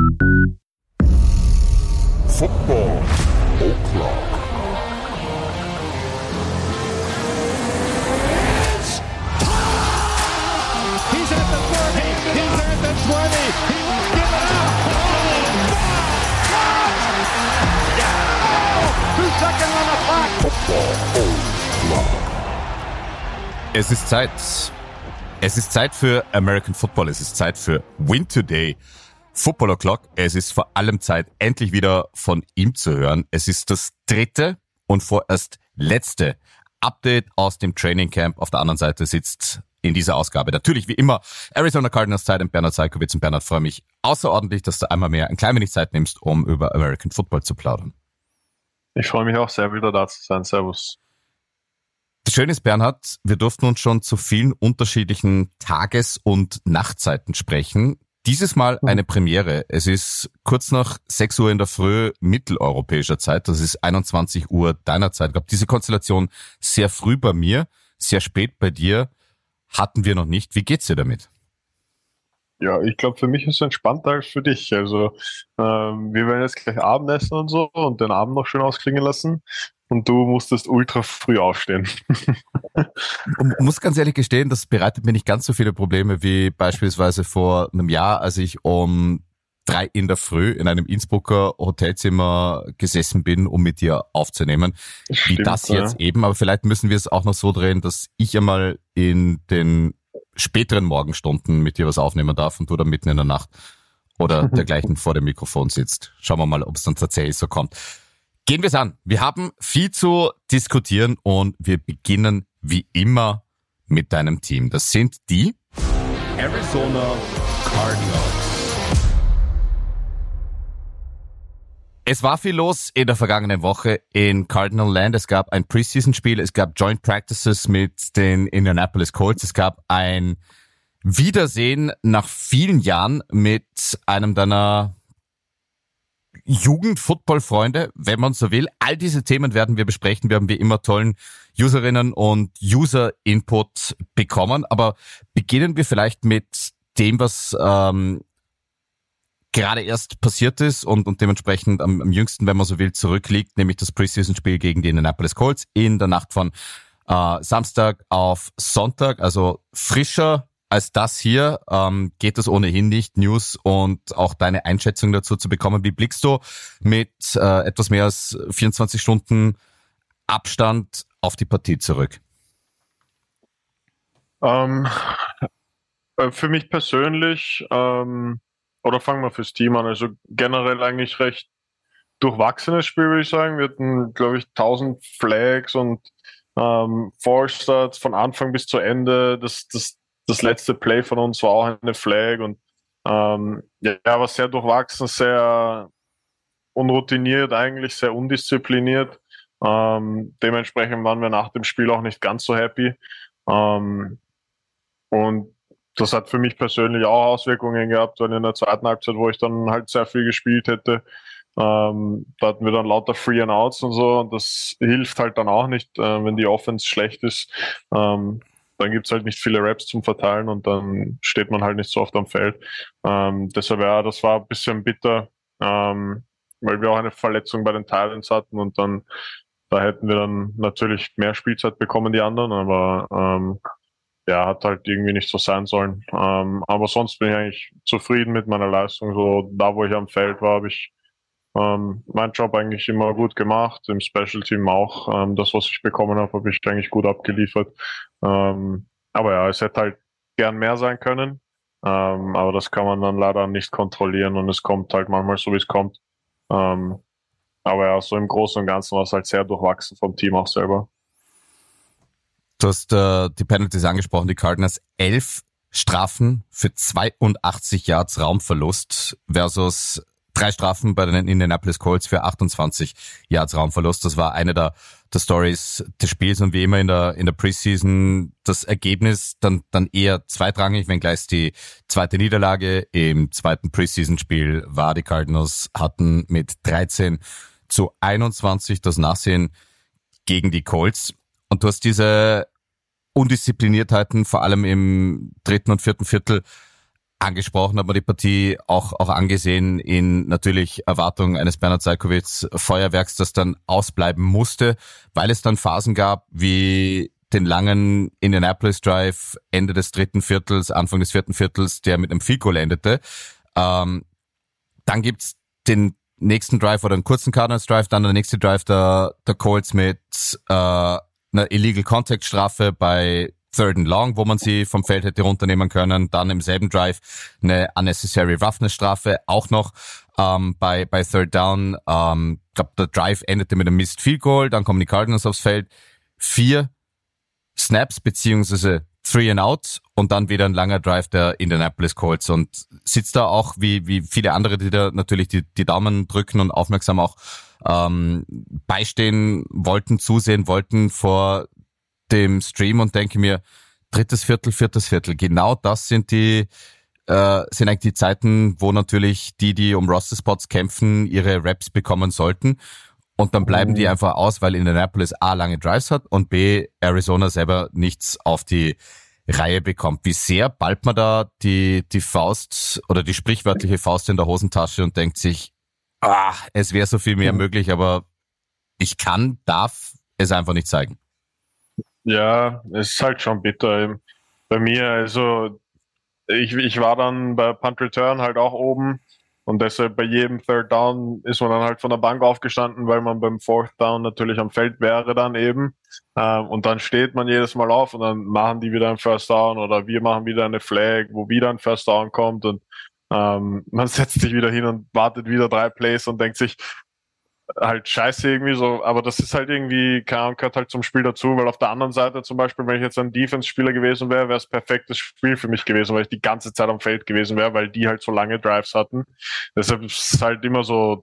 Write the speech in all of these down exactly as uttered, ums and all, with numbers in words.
Football O'Clock. He's at the thirty, he's at the twenty, he won't give it up. Oh, two seconds on the clock. Football O'Clock. Es ist Zeit. Es ist Zeit für American Football. Es ist Zeit für Win Today. Football O'Clock. Es ist vor allem Zeit, endlich wieder von ihm zu hören. Es ist das dritte und vorerst letzte Update aus dem Training Camp. Auf der anderen Seite sitzt in dieser Ausgabe natürlich wie immer Arizona Cardinals Zeit und Bernhard Salkowitz. Und Bernhard, freue mich außerordentlich, dass du einmal mehr ein klein wenig Zeit nimmst, um über American Football zu plaudern. Ich freue mich auch sehr, wieder da zu sein. Servus. Das Schöne ist, Bernhard, wir durften uns schon zu vielen unterschiedlichen Tages- und Nachtzeiten sprechen. Dieses Mal eine Premiere. Es ist kurz nach sechs Uhr in der Früh mitteleuropäischer Zeit. Das ist einundzwanzig Uhr deiner Zeit. Ich glaube, diese Konstellation sehr früh bei mir, sehr spät bei dir, hatten wir noch nicht. Wie geht's dir damit? Ja, ich glaube, für mich ist es entspannter als für dich. Also ähm, wir werden jetzt gleich Abendessen und so und den Abend noch schön ausklingen lassen. Und du musstest ultra früh aufstehen. Ich muss ganz ehrlich gestehen, das bereitet mir nicht ganz so viele Probleme wie beispielsweise vor einem Jahr, als ich um drei in der Früh in einem Innsbrucker Hotelzimmer gesessen bin, um mit dir aufzunehmen. Stimmt, wie das jetzt ja. eben. Aber vielleicht müssen wir es auch noch so drehen, dass ich einmal in den späteren Morgenstunden mit dir was aufnehmen darf und du dann mitten in der Nacht oder dergleichen vor dem Mikrofon sitzt. Schauen wir mal, ob es dann tatsächlich so kommt. Gehen wir es an. Wir haben viel zu diskutieren und wir beginnen wie immer mit deinem Team. Das sind die Arizona Cardinals. Es war viel los in der vergangenen Woche in Cardinal Land. Es gab ein Preseason-Spiel, es gab Joint Practices mit den Indianapolis Colts, es gab ein Wiedersehen nach vielen Jahren mit einem deiner Jugend-Football-Freunde, wenn man so will. All diese Themen werden wir besprechen. Wir haben wie immer tollen Userinnen und User-Input bekommen. Aber beginnen wir vielleicht mit dem, was ähm, gerade erst passiert ist und, und dementsprechend am, am jüngsten, wenn man so will, zurückliegt, nämlich das Preseason-Spiel gegen die Indianapolis Colts in der Nacht von äh, Samstag auf Sonntag. Also frischer als das hier ähm, geht es ohnehin nicht, News und auch deine Einschätzung dazu zu bekommen. Wie blickst du mit äh, etwas mehr als vierundzwanzig Stunden Abstand auf die Partie zurück? Ähm, für mich persönlich, ähm, oder fangen wir fürs Team an, also generell eigentlich recht durchwachsenes Spiel, würde ich sagen. Wir hatten, glaube ich, tausend Flags und ähm, False Starts von Anfang bis zu Ende. Das, das Das letzte Play von uns war auch eine Flag und ähm, ja, war sehr durchwachsen, sehr unroutiniert eigentlich, sehr undiszipliniert. Ähm, dementsprechend waren wir nach dem Spiel auch nicht ganz so happy. Ähm, und das hat für mich persönlich auch Auswirkungen gehabt, weil in der zweiten Halbzeit, wo ich dann halt sehr viel gespielt hätte, ähm, da hatten wir dann lauter Free and Outs und so und das hilft halt dann auch nicht, äh, wenn die Offense schlecht ist. Ähm, dann gibt's halt nicht viele Raps zum Verteilen und dann steht man halt nicht so oft am Feld. Ähm, deshalb, ja, das war ein bisschen bitter, ähm, weil wir auch eine Verletzung bei den Titans hatten und dann, da hätten wir dann natürlich mehr Spielzeit bekommen, die anderen, aber ähm, ja, hat halt irgendwie nicht so sein sollen. Ähm, aber sonst bin ich eigentlich zufrieden mit meiner Leistung. So, da wo ich am Feld war, habe ich ähm, meinen Job eigentlich immer gut gemacht, im Special Team auch. Ähm, das, was ich bekommen habe, habe ich eigentlich gut abgeliefert. Ähm, aber ja, es hätte halt gern mehr sein können. Ähm, aber das kann man dann leider nicht kontrollieren und es kommt halt manchmal so, wie es kommt. Ähm, aber ja, so im Großen und Ganzen war es halt sehr durchwachsen vom Team auch selber. Du hast äh, die Penalties angesprochen, die Cardinals elf Strafen für zweiundachtzig Yards Raumverlust versus drei Strafen bei den Indianapolis Colts für achtundzwanzig Yards Raumverlust. Das war eine der, der Stories des Spiels und wie immer in der in der Preseason das Ergebnis dann dann eher zweitrangig, wenngleich die zweite Niederlage im zweiten Preseason-Spiel war. Die Cardinals hatten mit dreizehn zu einundzwanzig das Nachsehen gegen die Colts. Und du hast diese Undiszipliniertheiten vor allem im dritten und vierten Viertel angesprochen, hat man die Partie auch, auch angesehen in natürlich Erwartung eines Bernhard Seikovits Feuerwerks, das dann ausbleiben musste, weil es dann Phasen gab wie den langen Indianapolis Drive Ende des dritten Viertels, Anfang des vierten Viertels, der mit einem Field Goal endete. Ähm, dann gibt's den nächsten Drive oder einen kurzen Cardinals Drive, dann der nächste Drive der, der Colts mit äh, einer Illegal Contact Strafe bei Third and Long, wo man sie vom Feld hätte runternehmen können. Dann im selben Drive eine Unnecessary Roughness Strafe, auch noch ähm, bei bei Third Down. Ähm, ich glaube, der Drive endete mit einem Missed Field Goal, dann kommen die Cardinals aufs Feld. Vier Snaps beziehungsweise Three and Out und dann wieder ein langer Drive der Indianapolis Colts und sitzt da auch wie wie viele andere, die da natürlich die die Daumen drücken und aufmerksam auch ähm, beistehen wollten, zusehen wollten vor dem Stream und denke mir, drittes Viertel, viertes Viertel, genau das sind die äh, sind eigentlich die Zeiten, wo natürlich die, die um Roster-Spots kämpfen, ihre Reps bekommen sollten. Und dann bleiben die einfach aus, weil Indianapolis A lange Drives hat und B Arizona selber nichts auf die Reihe bekommt. Wie sehr ballt man da die die Faust oder die sprichwörtliche Faust in der Hosentasche und denkt sich, ah, es wäre so viel mehr möglich, aber ich kann, darf es einfach nicht zeigen. Ja, es ist halt schon bitter. Bei mir, also ich, ich war dann bei Punt Return halt auch oben und deshalb bei jedem Third Down ist man dann halt von der Bank aufgestanden, weil man beim Fourth Down natürlich am Feld wäre dann eben. Ähm, und dann steht man jedes Mal auf und dann machen die wieder ein First Down oder wir machen wieder eine Flag, wo wieder ein First Down kommt und ähm, man setzt sich wieder hin und wartet wieder drei Plays und denkt sich, halt scheiße irgendwie so, aber das ist halt irgendwie, keine Ahnung, gehört halt zum Spiel dazu, weil auf der anderen Seite zum Beispiel, wenn ich jetzt ein Defense-Spieler gewesen wäre, wäre es perfektes Spiel für mich gewesen, weil ich die ganze Zeit am Feld gewesen wäre, weil die halt so lange Drives hatten. Deshalb ist es halt immer so,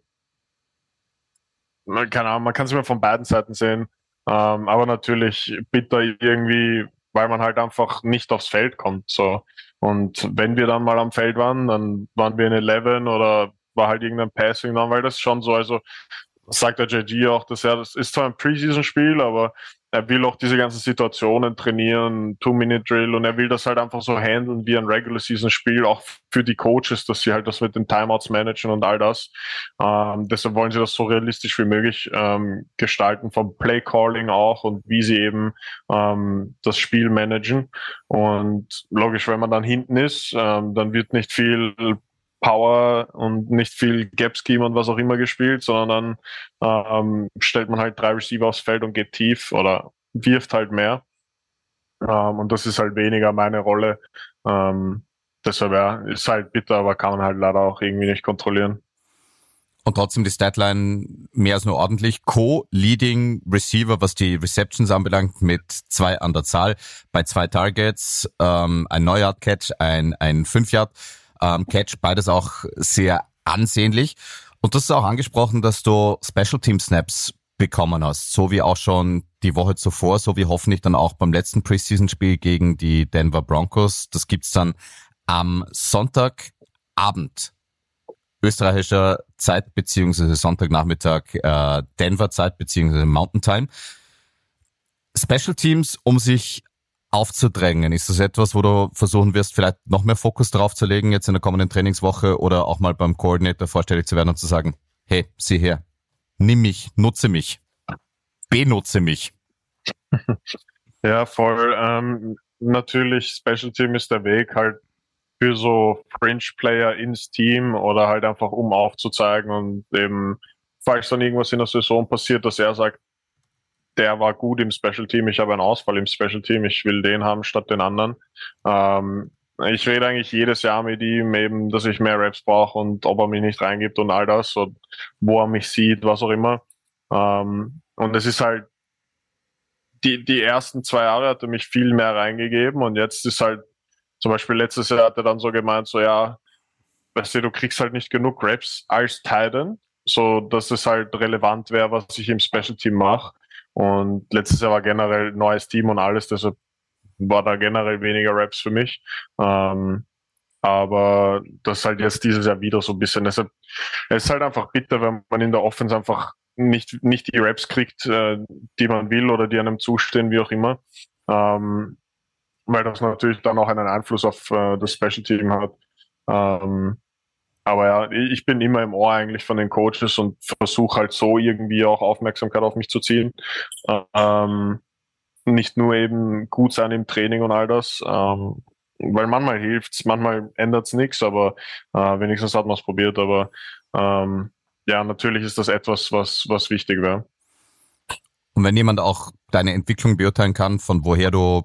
keine Ahnung, man kann es immer von beiden Seiten sehen, ähm, aber natürlich bitter irgendwie, weil man halt einfach nicht aufs Feld kommt, so. Und wenn wir dann mal am Feld waren, dann waren wir in elf oder war halt irgendein Passing dann, weil das schon so, also sagt der J G auch, dass er, das ist zwar ein Preseason-Spiel, aber er will auch diese ganzen Situationen trainieren, Two-Minute-Drill und er will das halt einfach so handeln wie ein Regular-Season-Spiel, auch für die Coaches, dass sie halt das mit den Timeouts managen und all das. Ähm, deshalb wollen sie das so realistisch wie möglich ähm, gestalten, vom Play-Calling auch und wie sie eben ähm, das Spiel managen. Und logisch, wenn man dann hinten ist, ähm, dann wird nicht viel Power und nicht viel Gap-Scheme und was auch immer gespielt, sondern dann ähm, stellt man halt drei Receiver aufs Feld und geht tief oder wirft halt mehr. Ähm, und das ist halt weniger meine Rolle. Ähm, deshalb ja, ist halt bitter, aber kann man halt leider auch irgendwie nicht kontrollieren. Und trotzdem die Statline mehr als nur ordentlich. Co-Leading Receiver, was die Receptions anbelangt, mit zwei an der Zahl, bei zwei Targets, ähm, ein neun-Yard-Catch, ein, ein fünf-Yard Ähm, Catch, beides auch sehr ansehnlich. Und das ist auch angesprochen, dass du Special Team Snaps bekommen hast, so wie auch schon die Woche zuvor, so wie hoffentlich dann auch beim letzten Preseason-Spiel gegen die Denver Broncos. Das gibt's dann am Sonntagabend österreichischer Zeit beziehungsweise Sonntagnachmittag äh, Denver Zeit beziehungsweise Mountain Time. Special Teams, um sich aufzudrängen. Ist das etwas, wo du versuchen wirst, vielleicht noch mehr Fokus drauf zu legen jetzt in der kommenden Trainingswoche oder auch mal beim Coordinator vorstellig zu werden und zu sagen, hey, sieh her, nimm mich, nutze mich, benutze mich. Ja, voll. Ähm, natürlich, Special Team ist der Weg halt für so Fringe-Player ins Team oder halt einfach um aufzuzeigen und eben, falls dann irgendwas in der Saison passiert, dass er sagt, der war gut im Special Team, ich habe einen Ausfall im Special Team, ich will den haben statt den anderen. Ähm, ich rede eigentlich jedes Jahr mit ihm eben, dass ich mehr Raps brauche und ob er mich nicht reingibt und all das und wo er mich sieht, was auch immer. Ähm, und es ist halt, die, die ersten zwei Jahre hat er mich viel mehr reingegeben und jetzt ist halt, zum Beispiel letztes Jahr hat er dann so gemeint, so ja, weißt du, du kriegst halt nicht genug Raps als Titan, so dass es halt relevant wäre, was ich im Special Team mache. Und letztes Jahr war generell neues Team und alles, deshalb war da generell weniger Raps für mich. Ähm, aber das ist halt jetzt dieses Jahr wieder so ein bisschen. Deshalb, es ist halt einfach bitter, wenn man in der Offense einfach nicht, nicht die Raps kriegt, äh, die man will oder die einem zustehen, wie auch immer. Ähm, weil das natürlich dann auch einen Einfluss auf äh, das Special Team hat. Ähm, aber ja, ich bin immer im Ohr eigentlich von den Coaches und versuche halt so irgendwie auch Aufmerksamkeit auf mich zu ziehen. Ähm, nicht nur eben gut sein im Training und all das, ähm, weil manchmal hilft's, manchmal ändert's nichts, aber äh, wenigstens hat man es probiert. Aber ähm, ja, natürlich ist das etwas, was was wichtig wäre. Und wenn jemand auch deine Entwicklung beurteilen kann, von woher du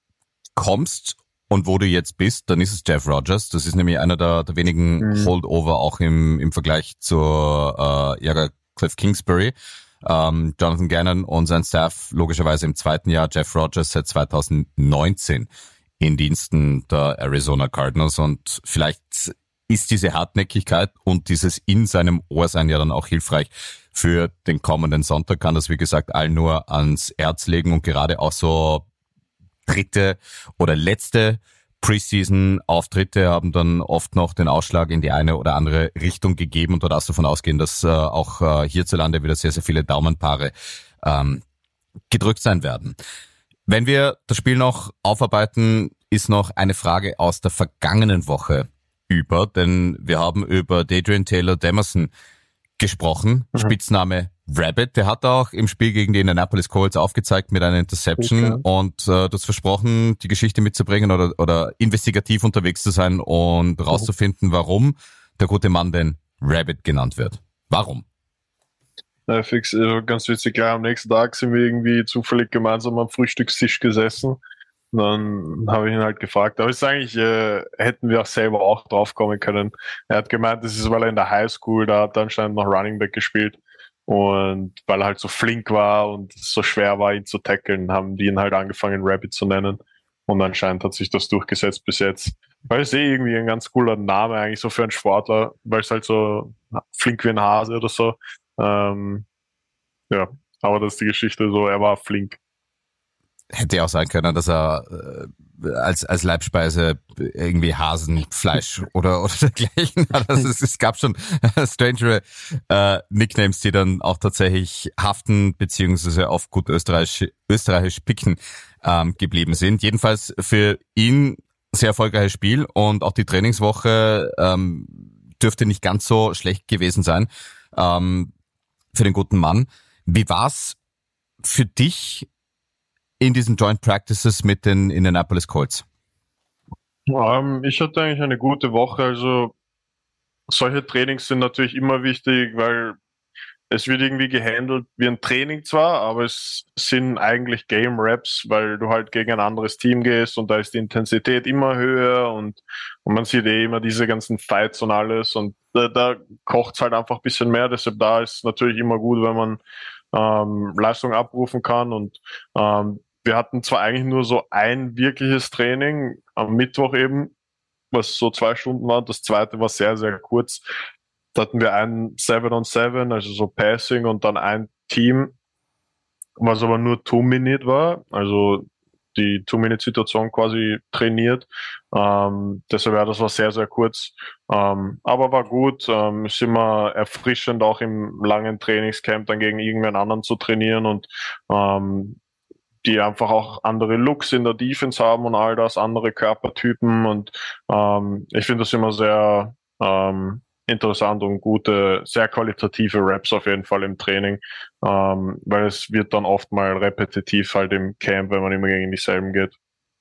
kommst und wo du jetzt bist, dann ist es Jeff Rogers. Das ist nämlich einer der, der wenigen mhm. Holdover auch im, im Vergleich zur äh, ja, Cliff Kingsbury. Ähm, Jonathan Gannon und sein Staff logischerweise im zweiten Jahr, Jeff Rogers seit zwanzig neunzehn in Diensten der Arizona Cardinals, und vielleicht ist diese Hartnäckigkeit und dieses in seinem Ohr sein ja dann auch hilfreich für den kommenden Sonntag. Kann das, wie gesagt, allen nur ans Herz legen, und gerade auch so dritte oder letzte Preseason-Auftritte haben dann oft noch den Ausschlag in die eine oder andere Richtung gegeben, und da darfst du davon ausgehen, dass äh, auch äh, hierzulande wieder sehr, sehr viele Daumenpaare ähm, gedrückt sein werden. Wenn wir das Spiel noch aufarbeiten, ist noch eine Frage aus der vergangenen Woche über, denn wir haben über Adrian Taylor Demerson gesprochen, mhm. Spitzname Rabbit. Der hat auch im Spiel gegen die Indianapolis Colts aufgezeigt mit einer Interception, okay. und äh, du hast versprochen, die Geschichte mitzubringen oder, oder investigativ unterwegs zu sein und rauszufinden, warum der gute Mann denn Rabbit genannt wird. Warum? Ja, fix, also ganz witzig, gleich am nächsten Tag sind wir irgendwie zufällig gemeinsam am Frühstückstisch gesessen. Und dann habe ich ihn halt gefragt, aber es ist eigentlich, äh, hätten wir auch selber auch drauf kommen können. Er hat gemeint, das ist, weil er in der Highschool, da hat er anscheinend noch Running Back gespielt. Und weil er halt so flink war und es so schwer war, ihn zu tackeln, haben die ihn halt angefangen, Rabbit zu nennen. Und anscheinend hat sich das durchgesetzt bis jetzt. Weil es eh irgendwie ein ganz cooler Name eigentlich so für einen Sportler, weil es halt so flink wie ein Hase oder so. Ähm, ja, aber das ist die Geschichte so, er war flink. Hätte ja auch sein können, dass er äh, als als Leibspeise irgendwie Hasenfleisch oder oder dergleichen hat. Also es, es gab schon strangere äh, Nicknames, die dann auch tatsächlich haften beziehungsweise auf gut österreichisch österreichisch picken ähm, geblieben sind. Jedenfalls für ihn sehr erfolgreiches Spiel, und auch die Trainingswoche ähm, dürfte nicht ganz so schlecht gewesen sein ähm, für den guten Mann. Wie war's für dich in diesen Joint Practices mit den Indianapolis Colts? Um, ich hatte eigentlich eine gute Woche. Also solche Trainings sind natürlich immer wichtig, weil es wird irgendwie gehandelt wie ein Training zwar, aber es sind eigentlich Game Reps, weil du halt gegen ein anderes Team gehst und da ist die Intensität immer höher, und, und man sieht eh immer diese ganzen Fights und alles, und da, da kocht's halt einfach ein bisschen mehr. Deshalb da ist natürlich immer gut, wenn man ähm, Leistung abrufen kann, und ähm, wir hatten zwar eigentlich nur so ein wirkliches Training am Mittwoch eben, was so zwei Stunden war. Das zweite war sehr, sehr kurz. Da hatten wir ein seven on seven, also so Passing, und dann ein Team, was aber nur Two-Minute war, also die Two-Minute-Situation quasi trainiert. Ähm, deshalb ja, das war sehr, sehr kurz. Ähm, aber war gut. Ähm, ist immer erfrischend, auch im langen Trainingscamp dann gegen irgendwen anderen zu trainieren, und ähm, die einfach auch andere Looks in der Defense haben und all das, andere Körpertypen, und ähm, ich finde das immer sehr ähm, interessant und gute, sehr qualitative Reps auf jeden Fall im Training, ähm, weil es wird dann oft mal repetitiv halt im Camp, wenn man immer gegen dieselben geht.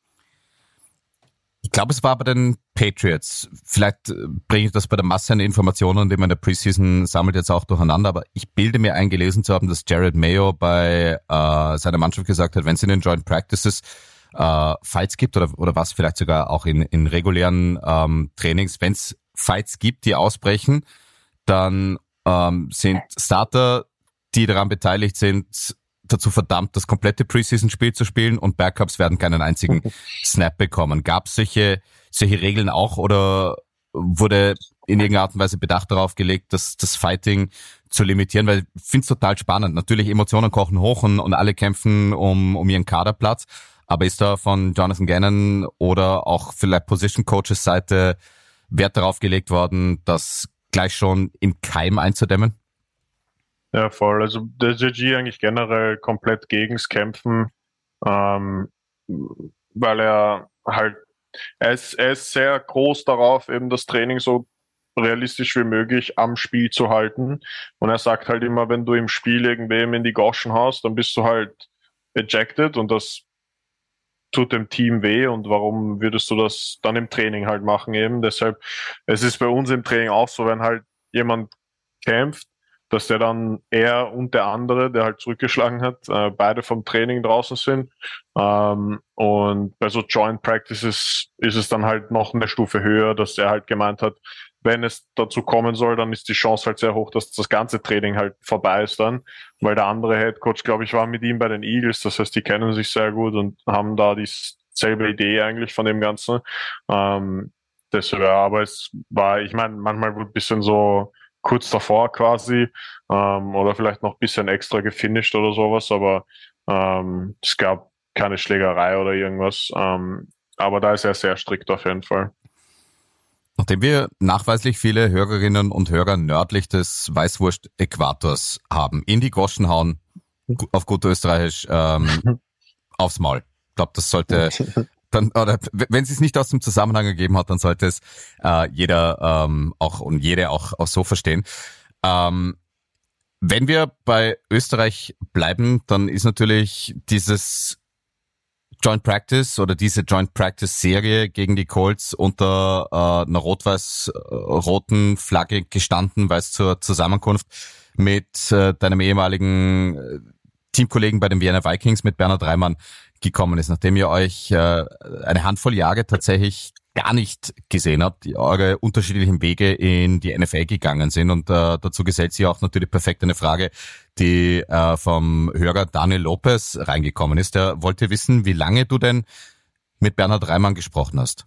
Ich glaube, es war bei den Patriots. Vielleicht bringe ich das bei der Masse an Informationen, die man in der Preseason sammelt, jetzt auch durcheinander, aber ich bilde mir ein, gelesen zu haben, dass Jared Mayo bei äh, seiner Mannschaft gesagt hat, wenn es in den Joint Practices äh, Fights gibt, oder oder was vielleicht sogar auch in, in regulären ähm, Trainings, wenn es Fights gibt, die ausbrechen, dann ähm, sind Starter, die daran beteiligt sind, dazu verdammt, das komplette Preseason-Spiel zu spielen, und Backups werden keinen einzigen Snap bekommen. Gab es solche, solche Regeln auch, oder wurde in irgendeiner Art und Weise Bedacht darauf gelegt, dass das Fighting zu limitieren? Weil ich finde es total spannend. Natürlich, Emotionen kochen hoch, und, und alle kämpfen um, um ihren Kaderplatz. Aber ist da von Jonathan Gannon oder auch vielleicht Position Coaches Seite Wert darauf gelegt worden, das gleich schon im Keim einzudämmen? Ja, voll. Also der J G eigentlich generell komplett gegens Kämpfen, ähm, weil er halt er ist, er ist sehr groß darauf, eben das Training so realistisch wie möglich am Spiel zu halten. Und er sagt halt immer, wenn du im Spiel irgendwem in die Goschen haust, dann bist du halt ejected und das tut dem Team weh. Und warum würdest du das dann im Training halt machen eben? Deshalb, es ist bei uns im Training auch so, wenn halt jemand kämpft, dass der dann er und der andere, der halt zurückgeschlagen hat, äh, beide vom Training draußen sind. Ähm, und bei so Joint Practices ist es dann halt noch eine Stufe höher, dass er halt gemeint hat, wenn es dazu kommen soll, dann ist die Chance halt sehr hoch, dass das ganze Training halt vorbei ist dann, weil der andere Headcoach, glaube ich, war mit ihm bei den Eagles, das heißt, die kennen sich sehr gut und haben da dieselbe Idee eigentlich von dem Ganzen. Ähm, deshalb, ja, aber es war, ich meine, manchmal wird ein bisschen so kurz davor quasi ähm, oder vielleicht noch ein bisschen extra gefinisht oder sowas, aber ähm, es gab keine Schlägerei oder irgendwas. Ähm, aber da ist er sehr strikt auf jeden Fall. Nachdem wir nachweislich viele Hörerinnen und Hörer nördlich des Weißwurst-Äquators haben, in die Goschen hauen, auf gut Österreichisch, ähm, aufs Maul. Ich glaube, das sollte, dann, oder wenn es es nicht aus dem Zusammenhang gegeben hat, dann sollte es äh, jeder ähm, auch und jede auch, auch so verstehen. Ähm, wenn wir bei Österreich bleiben, dann ist natürlich dieses Joint Practice oder diese Joint Practice Serie gegen die Colts unter äh, einer rot-weiß-roten Flagge gestanden, weil es zur Zusammenkunft mit äh, deinem ehemaligen äh, Teamkollegen bei den Vienna Vikings mit Bernhard Reimann gekommen ist, nachdem ihr euch äh, eine Handvoll Jahre tatsächlich gar nicht gesehen habt, die eure unterschiedlichen Wege in die N F L gegangen sind. Und äh, dazu gesellt sich auch natürlich perfekt eine Frage, die äh, vom Hörer Daniel Lopez reingekommen ist. Der wollte wissen, wie lange du denn mit Bernhard Reimann gesprochen hast.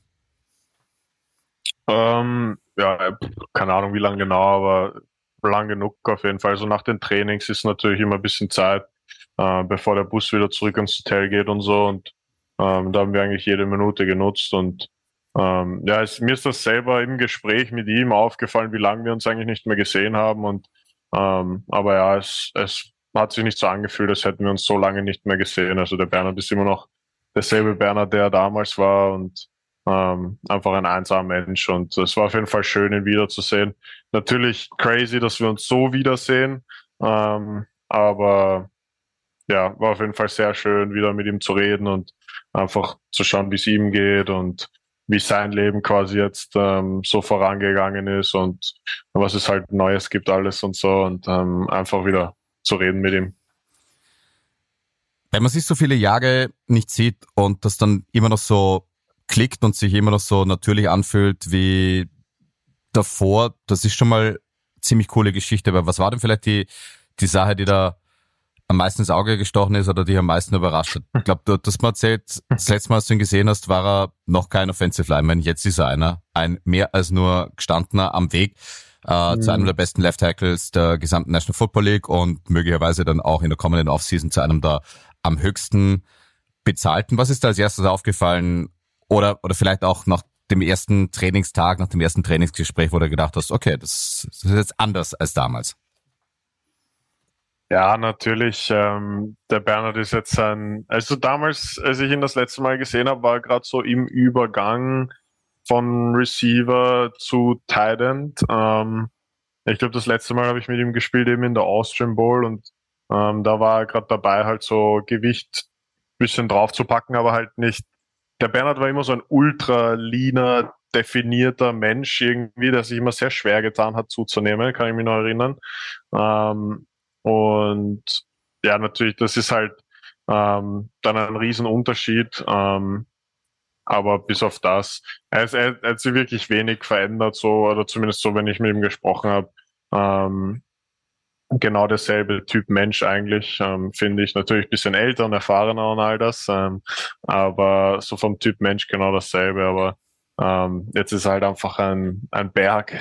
Ähm, ja, keine Ahnung, wie lange genau, aber lang genug auf jeden Fall. Also nach den Trainings ist natürlich immer ein bisschen Zeit, äh, bevor der Bus wieder zurück ins Hotel geht und so. Und ähm, da haben wir eigentlich jede Minute genutzt. Und ähm, ja, es, mir ist das selber im Gespräch mit ihm aufgefallen, wie lange wir uns eigentlich nicht mehr gesehen haben. Und ähm, aber ja, es, es hat sich nicht so angefühlt, als hätten wir uns so lange nicht mehr gesehen. Also der Bernhard ist immer noch derselbe Bernhard, der damals war und ähm, einfach ein einsamer Mensch. Und es war auf jeden Fall schön, ihn wiederzusehen. Natürlich crazy, dass wir uns so wiedersehen. Ähm, aber ja, war auf jeden Fall sehr schön, wieder mit ihm zu reden und einfach zu schauen, wie es ihm geht und wie sein Leben quasi jetzt ähm, so vorangegangen ist und was es halt Neues gibt alles und so und ähm, einfach wieder zu reden mit ihm. Wenn man sich so viele Jahre nicht sieht und das dann immer noch so klickt und sich immer noch so natürlich anfühlt wie davor, das ist schon mal ziemlich coole Geschichte. Aber was war denn vielleicht die, die Sache, die da am meisten ins Auge gestochen ist oder die am meisten überrascht hat? Ich glaube, du hast mir erzählt, das letzte Mal, als du ihn gesehen hast, war er noch kein Offensive Lineman. Jetzt ist er einer. Ein mehr als nur gestandener am Weg äh, mhm. zu einem der besten Left Tackles der gesamten National Football League und möglicherweise dann auch in der kommenden Offseason zu einem der am höchsten bezahlten. Was ist da als erstes aufgefallen? Oder, oder vielleicht auch nach dem ersten Trainingstag, nach dem ersten Trainingsgespräch, wo du gedacht hast, okay, das, das ist jetzt anders als damals. Ja, natürlich. Ähm, der Bernhard ist jetzt ein, also damals, als ich ihn das letzte Mal gesehen habe, war er gerade so im Übergang von Receiver zu Tight End. Ähm, ich glaube, das letzte Mal habe ich mit ihm gespielt eben in der Austrian Bowl und ähm, da war er gerade dabei, halt so Gewicht ein bisschen draufzupacken, aber halt nicht. Der Bernhard war immer so ein ultra leaner, definierter Mensch irgendwie, der sich immer sehr schwer getan hat zuzunehmen, kann ich mich noch erinnern. Ähm, Und ja, natürlich, das ist halt ähm, dann ein Riesenunterschied. Ähm, aber bis auf das, er, ist, er, er hat sich wirklich wenig verändert, so oder zumindest so, wenn ich mit ihm gesprochen habe. Ähm, genau derselbe Typ Mensch eigentlich, ähm, finde ich. Natürlich ein bisschen älter und erfahrener und all das. Ähm, aber so vom Typ Mensch genau dasselbe. Aber ähm, jetzt ist er halt einfach ein, ein Berg.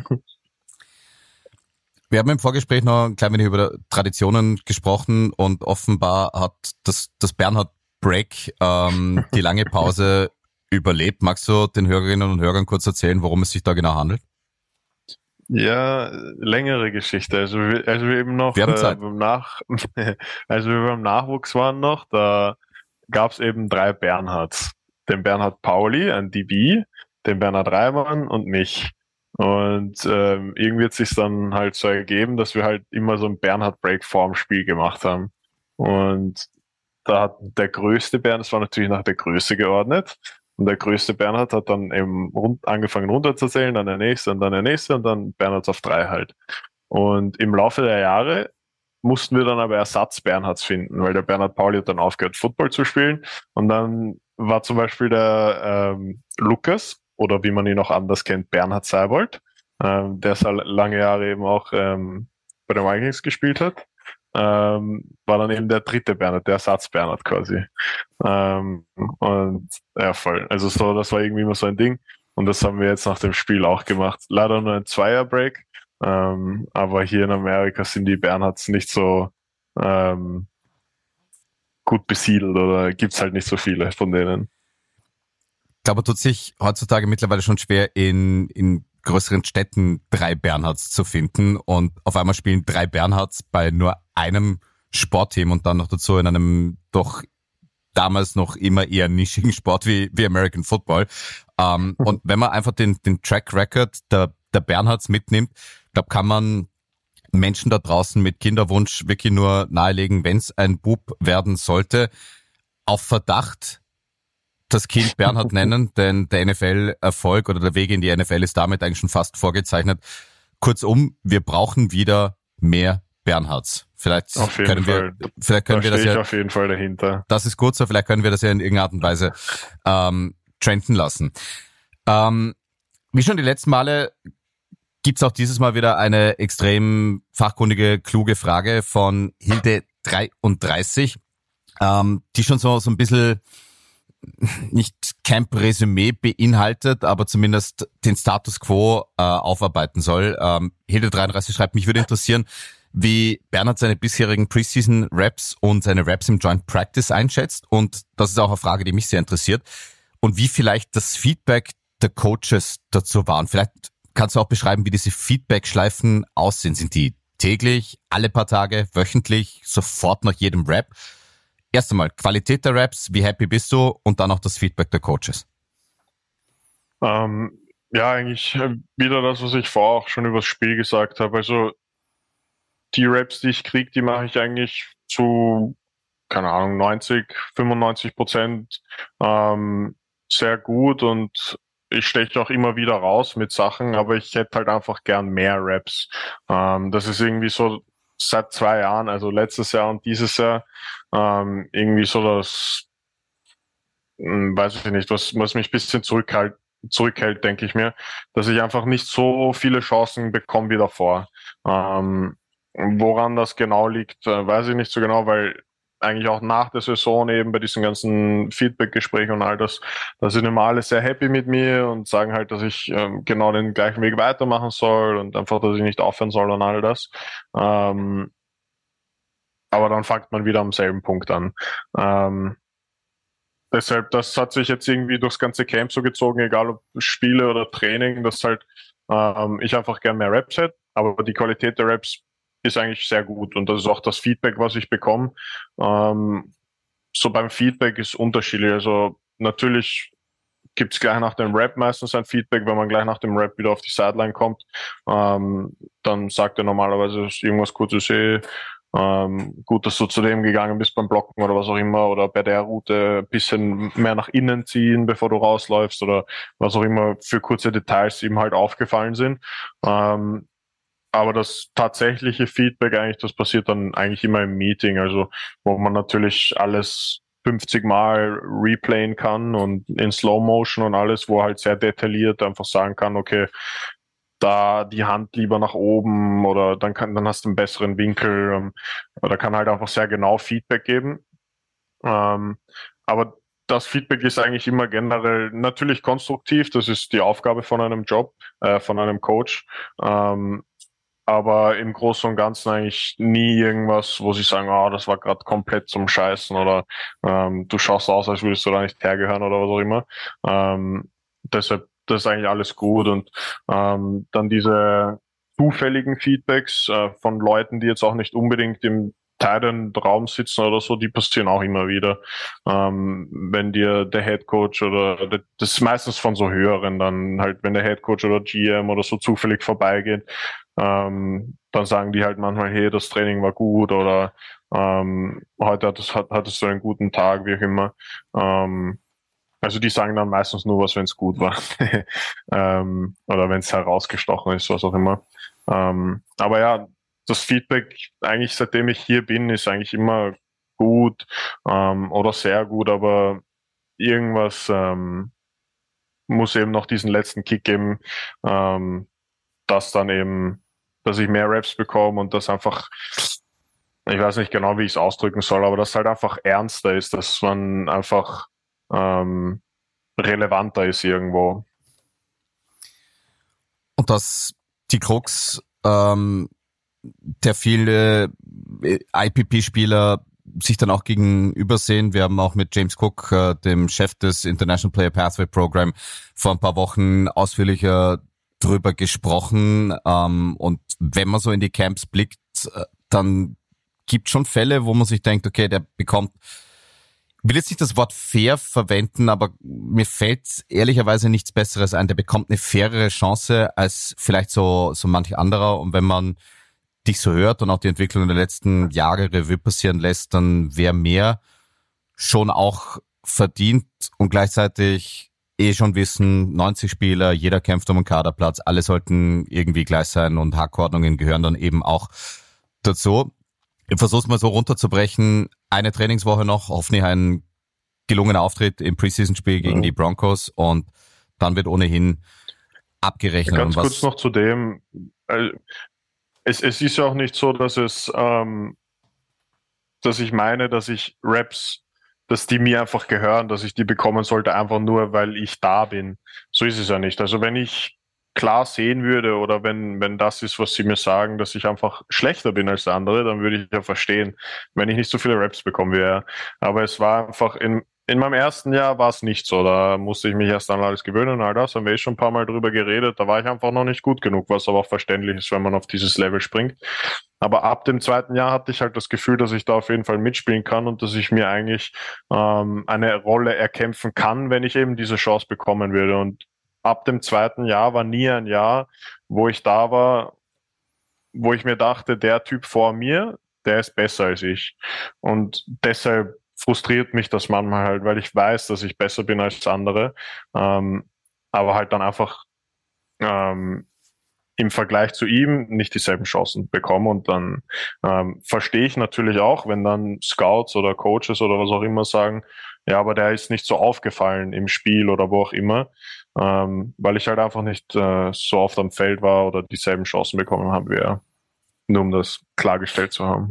Wir haben im Vorgespräch noch ein klein wenig über Traditionen gesprochen und offenbar hat das, das Bernhard Break ähm, die lange Pause überlebt. Magst du den Hörerinnen und Hörern kurz erzählen, worum es sich da genau handelt? Ja, längere Geschichte. Also, also wir eben noch wir haben äh, Zeit. beim Nach, also wir beim Nachwuchs waren noch, da gab es eben drei Bernhards. den Bernhard Pauli, ein D B, den Bernhard Reimann und mich. Und ähm, irgendwie hat sich dann halt so ergeben, dass wir halt immer so einen Bernhard-Break vorm Spiel gemacht haben. Und da hat der größte Bernhard, das war natürlich nach der Größe geordnet, und der größte Bernhard hat dann eben rund, angefangen runterzuzählen, dann der nächste und dann der nächste und dann Bernhards auf drei halt. Und im Laufe der Jahre mussten wir dann aber Ersatz-Bernhards finden, weil der Bernhard Pauli hat dann aufgehört, Football zu spielen. Und dann war zum Beispiel der ähm, Lukas, oder wie man ihn auch anders kennt, Bernhard Seibold, ähm, der so lange Jahre eben auch ähm, bei den Vikings gespielt hat, ähm, war dann eben der dritte Bernhard, der Ersatz-Bernhard quasi. Ähm, und ja, voll. Also so, das war irgendwie immer so ein Ding. Und das haben wir jetzt nach dem Spiel auch gemacht. Leider nur ein Zweier-Break. Ähm, aber hier in Amerika sind die Bernhards nicht so ähm, gut besiedelt oder gibt's halt nicht so viele von denen. Ich glaube, tut sich heutzutage mittlerweile schon schwer, in, in größeren Städten drei Bernhards zu finden, und auf einmal spielen drei Bernhards bei nur einem Sportteam und dann noch dazu in einem doch damals noch immer eher nischigen Sport wie, wie American Football. Ähm, mhm. Und wenn man einfach den, den Track Record der, der Bernhards mitnimmt, glaube, kann man Menschen da draußen mit Kinderwunsch wirklich nur nahelegen, wenn es ein Bub werden sollte, auf Verdacht das Kind Bernhard nennen, denn der N F L-Erfolg oder der Weg in die N F L ist damit eigentlich schon fast vorgezeichnet. Kurzum, wir brauchen wieder mehr Bernhards. Vielleicht auf jeden können Fall. wir, vielleicht können da wir das stehe ja. Ich auf jeden Fall dahinter. Das ist gut so. Vielleicht können wir das ja in irgendeiner Art und Weise ähm, trenden lassen. Ähm, wie schon die letzten Male gibt's auch dieses Mal wieder eine extrem fachkundige, kluge Frage von Hilde dreiunddreißig, ähm, die schon so so ein bisschen nicht Camp-Resümee beinhaltet, aber zumindest den Status Quo äh, aufarbeiten soll. Ähm, Hilde dreiunddreißig schreibt, mich würde interessieren, wie Bernhard seine bisherigen Preseason-Raps und seine Raps im Joint Practice einschätzt. Und das ist auch eine Frage, die mich sehr interessiert. Und wie vielleicht das Feedback der Coaches dazu war. Und vielleicht kannst du auch beschreiben, wie diese Feedback-Schleifen aussehen. Sind die täglich, alle paar Tage, wöchentlich, sofort nach jedem Rap? Erst einmal Qualität der Raps, wie happy bist du, und dann auch das Feedback der Coaches. Ähm, ja, eigentlich wieder das, was ich vorher auch schon über das Spiel gesagt habe. Also die Raps, die ich kriege, die mache ich eigentlich zu, keine Ahnung, neunzig, fünfundneunzig Prozent ähm, sehr gut, und ich steche auch immer wieder raus mit Sachen, aber ich hätte halt einfach gern mehr Raps. Ähm, das ist irgendwie so seit zwei Jahren, also letztes Jahr und dieses Jahr, ähm, irgendwie so das, mh, weiß ich nicht, was, was mich ein bisschen zurückhält, zurückhält, denke ich mir, dass ich einfach nicht so viele Chancen bekomme wie davor. Ähm, woran das genau liegt, äh, weiß ich nicht so genau, weil eigentlich auch nach der Saison eben bei diesen ganzen Feedback-Gesprächen und all das, da sind immer alle sehr happy mit mir und sagen halt, dass ich ähm, genau den gleichen Weg weitermachen soll und einfach, dass ich nicht aufhören soll und all das. Ähm, aber dann fängt man wieder am selben Punkt an. Ähm, deshalb, das hat sich jetzt irgendwie durchs ganze Camp so gezogen, egal ob Spiele oder Training, dass halt ähm, ich einfach gern mehr Raps hätte, aber die Qualität der Raps ist eigentlich sehr gut, und das ist auch das Feedback, was ich bekomme. Ähm, so beim Feedback ist unterschiedlich. Also natürlich gibt's gleich nach dem Rap meistens ein Feedback, wenn man gleich nach dem Rap wieder auf die Sideline kommt. Ähm, dann sagt er normalerweise, ist irgendwas Kurzes, eh, ähm, gut, dass du zu dem gegangen bist beim Blocken oder was auch immer, oder bei der Route ein bisschen mehr nach innen ziehen, bevor du rausläufst, oder was auch immer für kurze Details ihm halt aufgefallen sind. Ähm, Aber das tatsächliche Feedback eigentlich, das passiert dann eigentlich immer im Meeting, also wo man natürlich alles fünfzig Mal replayen kann und in Slow Motion und alles, wo halt sehr detailliert einfach sagen kann, okay, da die Hand lieber nach oben, oder dann kann, dann hast du einen besseren Winkel, oder kann halt einfach sehr genau Feedback geben. Ähm, aber das Feedback ist eigentlich immer generell natürlich konstruktiv, das ist die Aufgabe von einem Job, äh, von einem Coach. Ähm, aber im Großen und Ganzen eigentlich nie irgendwas, wo sie sagen, ah, oh, das war gerade komplett zum Scheißen, oder ähm, du schaust aus, als würdest du da nicht hergehören, oder was auch immer. Ähm, deshalb, das ist eigentlich alles gut. Und ähm, dann diese zufälligen Feedbacks äh, von Leuten, die jetzt auch nicht unbedingt im Titan-Raum sitzen oder so, die passieren auch immer wieder. Ähm, wenn dir der Headcoach oder, das ist meistens von so höheren dann halt, wenn der Headcoach oder G M oder so zufällig vorbeigeht, ähm, dann sagen die halt manchmal, hey, das Training war gut oder ähm, heute hattest, hat, hattest du einen guten Tag, wie auch immer. Ähm, also die sagen dann meistens nur was, wenn es gut war. ähm, oder wenn es herausgestochen ist, was auch immer. Ähm, aber ja, das Feedback eigentlich seitdem ich hier bin, ist eigentlich immer gut ähm, oder sehr gut, aber irgendwas ähm, muss eben noch diesen letzten Kick geben, ähm, dass dann eben, dass ich mehr Raps bekomme und das einfach, ich weiß nicht genau, wie ich es ausdrücken soll, aber dass halt einfach ernster ist, dass man einfach ähm, relevanter ist irgendwo. Und dass die Krux ähm, der viele I P P-Spieler sich dann auch gegenüber sehen. Wir haben auch mit James Cook, äh, dem Chef des International Player Pathway Program, vor ein paar Wochen ausführlicher drüber gesprochen. Ähm, und wenn man so in die Camps blickt, äh, dann gibt schon Fälle, wo man sich denkt, okay, der bekommt, ich will jetzt nicht das Wort fair verwenden, aber mir fällt ehrlicherweise nichts Besseres ein. Der bekommt eine fairere Chance als vielleicht so so manch anderer. Und wenn man dich so hört und auch die Entwicklung der letzten Jahre Revue passieren lässt, dann wäre mehr schon auch verdient und gleichzeitig eh schon wissen, neunzig Spieler, jeder kämpft um einen Kaderplatz, alle sollten irgendwie gleich sein und Hackordnungen gehören dann eben auch dazu. Ich versuch's mal so runterzubrechen. Eine Trainingswoche noch, hoffentlich ein gelungener Auftritt im Preseason-Spiel gegen Mhm. die Broncos und dann wird ohnehin abgerechnet. Ganz und was kurz noch zu dem, äh, es, es ist ja auch nicht so, dass es, ähm, dass ich meine, dass ich Raps, dass die mir einfach gehören, dass ich die bekommen sollte, einfach nur, weil ich da bin. So ist es ja nicht. Also wenn ich klar sehen würde oder wenn, wenn das ist, was sie mir sagen, dass ich einfach schlechter bin als der andere, dann würde ich ja verstehen, wenn ich nicht so viele Raps bekommen wäre. Aber es war einfach in, in meinem ersten Jahr war es nicht so. Da musste ich mich erst an alles gewöhnen und all das. Haben wir eh schon ein paar Mal drüber geredet. Da war ich einfach noch nicht gut genug, was aber auch verständlich ist, wenn man auf dieses Level springt. Aber ab dem zweiten Jahr hatte ich halt das Gefühl, dass ich da auf jeden Fall mitspielen kann und dass ich mir eigentlich ähm, eine Rolle erkämpfen kann, wenn ich eben diese Chance bekommen würde. Und ab dem zweiten Jahr war nie ein Jahr, wo ich da war, wo ich mir dachte, der Typ vor mir, der ist besser als ich. Und deshalb frustriert mich das manchmal halt, weil ich weiß, dass ich besser bin als andere, ähm, aber halt dann einfach ähm, im Vergleich zu ihm nicht dieselben Chancen bekomme. Und dann ähm, verstehe ich natürlich auch, wenn dann Scouts oder Coaches oder was auch immer sagen, ja, aber der ist nicht so aufgefallen im Spiel oder wo auch immer, ähm, weil ich halt einfach nicht äh, so oft am Feld war oder dieselben Chancen bekommen habe wie er. Nur um das klargestellt zu haben.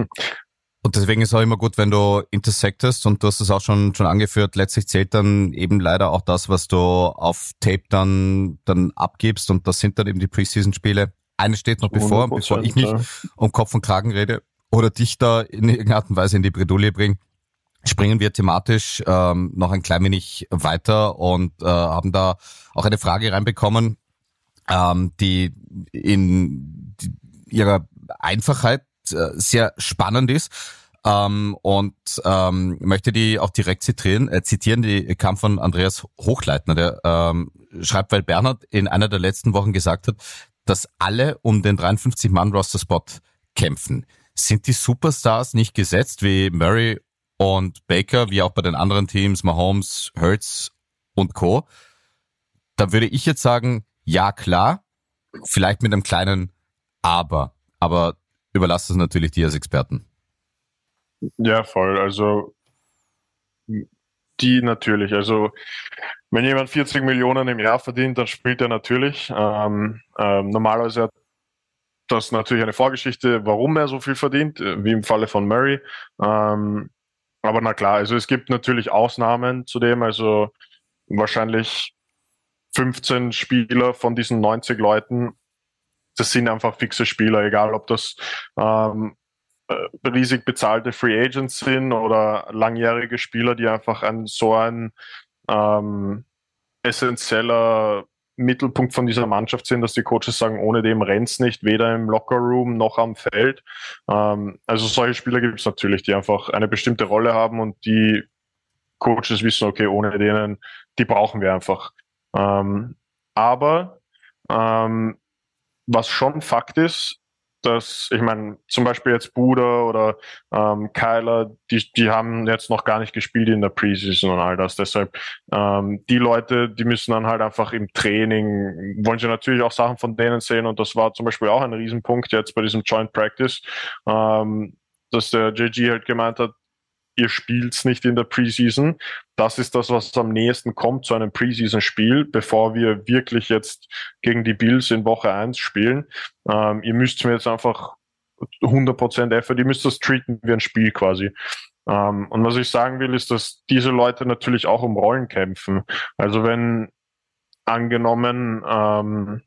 Und deswegen ist auch immer gut, wenn du intersectest und du hast es auch schon schon angeführt, letztlich zählt dann eben leider auch das, was du auf Tape dann dann abgibst und das sind dann eben die Preseason-Spiele. Eines steht noch bevor, bevor ich mich ja. um Kopf und Kragen rede oder dich da in irgendeiner Art und Weise in die Bredouille bringe, springen wir thematisch ähm, noch ein klein wenig weiter und äh, haben da auch eine Frage reinbekommen, ähm, die in die, ihrer Einfachheit sehr spannend ist ähm, und ähm, möchte die auch direkt zitieren. Äh, zitieren, die kam von Andreas Hochleitner, der ähm, schreibt, weil Bernhard in einer der letzten Wochen gesagt hat, dass alle um den dreiundfünfzig-Mann-Roster-Spot kämpfen. Sind die Superstars nicht gesetzt, wie Murray und Baker, wie auch bei den anderen Teams, Mahomes, Hurts und Co.? Da würde ich jetzt sagen, ja klar, vielleicht mit einem kleinen Aber. Aber überlasst es natürlich dir als Experten. Ja, voll. Also die natürlich. Also wenn jemand vierzig Millionen im Jahr verdient, dann spielt er natürlich. Ähm, ähm, normalerweise hat das natürlich eine Vorgeschichte, warum er so viel verdient, wie im Falle von Murray. Ähm, aber na klar, also es gibt natürlich Ausnahmen zu dem. Also wahrscheinlich fünfzehn Spieler von diesen neunzig Leuten, das sind einfach fixe Spieler, egal ob das ähm, riesig bezahlte Free Agents sind oder langjährige Spieler, die einfach ein so ein ähm, essentieller Mittelpunkt von dieser Mannschaft sind, dass die Coaches sagen, ohne dem rennt's nicht, weder im Lockerroom noch am Feld. Ähm, also solche Spieler gibt es natürlich, die einfach eine bestimmte Rolle haben und die Coaches wissen, okay, ohne denen, die brauchen wir einfach. Ähm, aber ähm, was schon Fakt ist, dass, ich meine, zum Beispiel jetzt Buda oder ähm, Kyler, die, die haben jetzt noch gar nicht gespielt in der Preseason und all das. Deshalb, ähm, die Leute, die müssen dann halt einfach im Training, wollen sie natürlich auch Sachen von denen sehen, und das war zum Beispiel auch ein Riesenpunkt jetzt bei diesem Joint Practice, ähm, dass der J G halt gemeint hat, ihr spielt's nicht in der Preseason. Das ist das, was am nächsten kommt zu einem Preseason-Spiel, bevor wir wirklich jetzt gegen die Bills in Woche eins spielen. Ähm, ihr müsst mir jetzt einfach hundert Prozent Effort, ihr müsst das treaten wie ein Spiel quasi. Ähm, und was ich sagen will, ist, dass diese Leute natürlich auch um Rollen kämpfen. Also wenn angenommen ähm,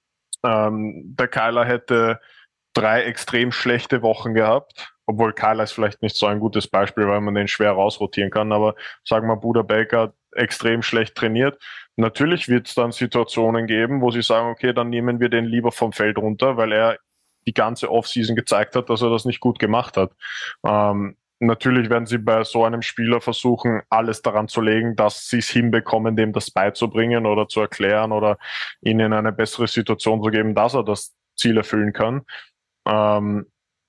ähm, der Kyler hätte drei extrem schlechte Wochen gehabt, obwohl Kyler ist vielleicht nicht so ein gutes Beispiel, weil man den schwer rausrotieren kann, aber sagen wir, Buda Baker hat extrem schlecht trainiert. Natürlich wird es dann Situationen geben, wo sie sagen, okay, dann nehmen wir den lieber vom Feld runter, weil er die ganze Offseason gezeigt hat, dass er das nicht gut gemacht hat. Ähm, natürlich werden sie bei so einem Spieler versuchen, alles daran zu legen, dass sie es hinbekommen, dem das beizubringen oder zu erklären oder ihnen eine bessere Situation zu geben, dass er das Ziel erfüllen kann. Ähm,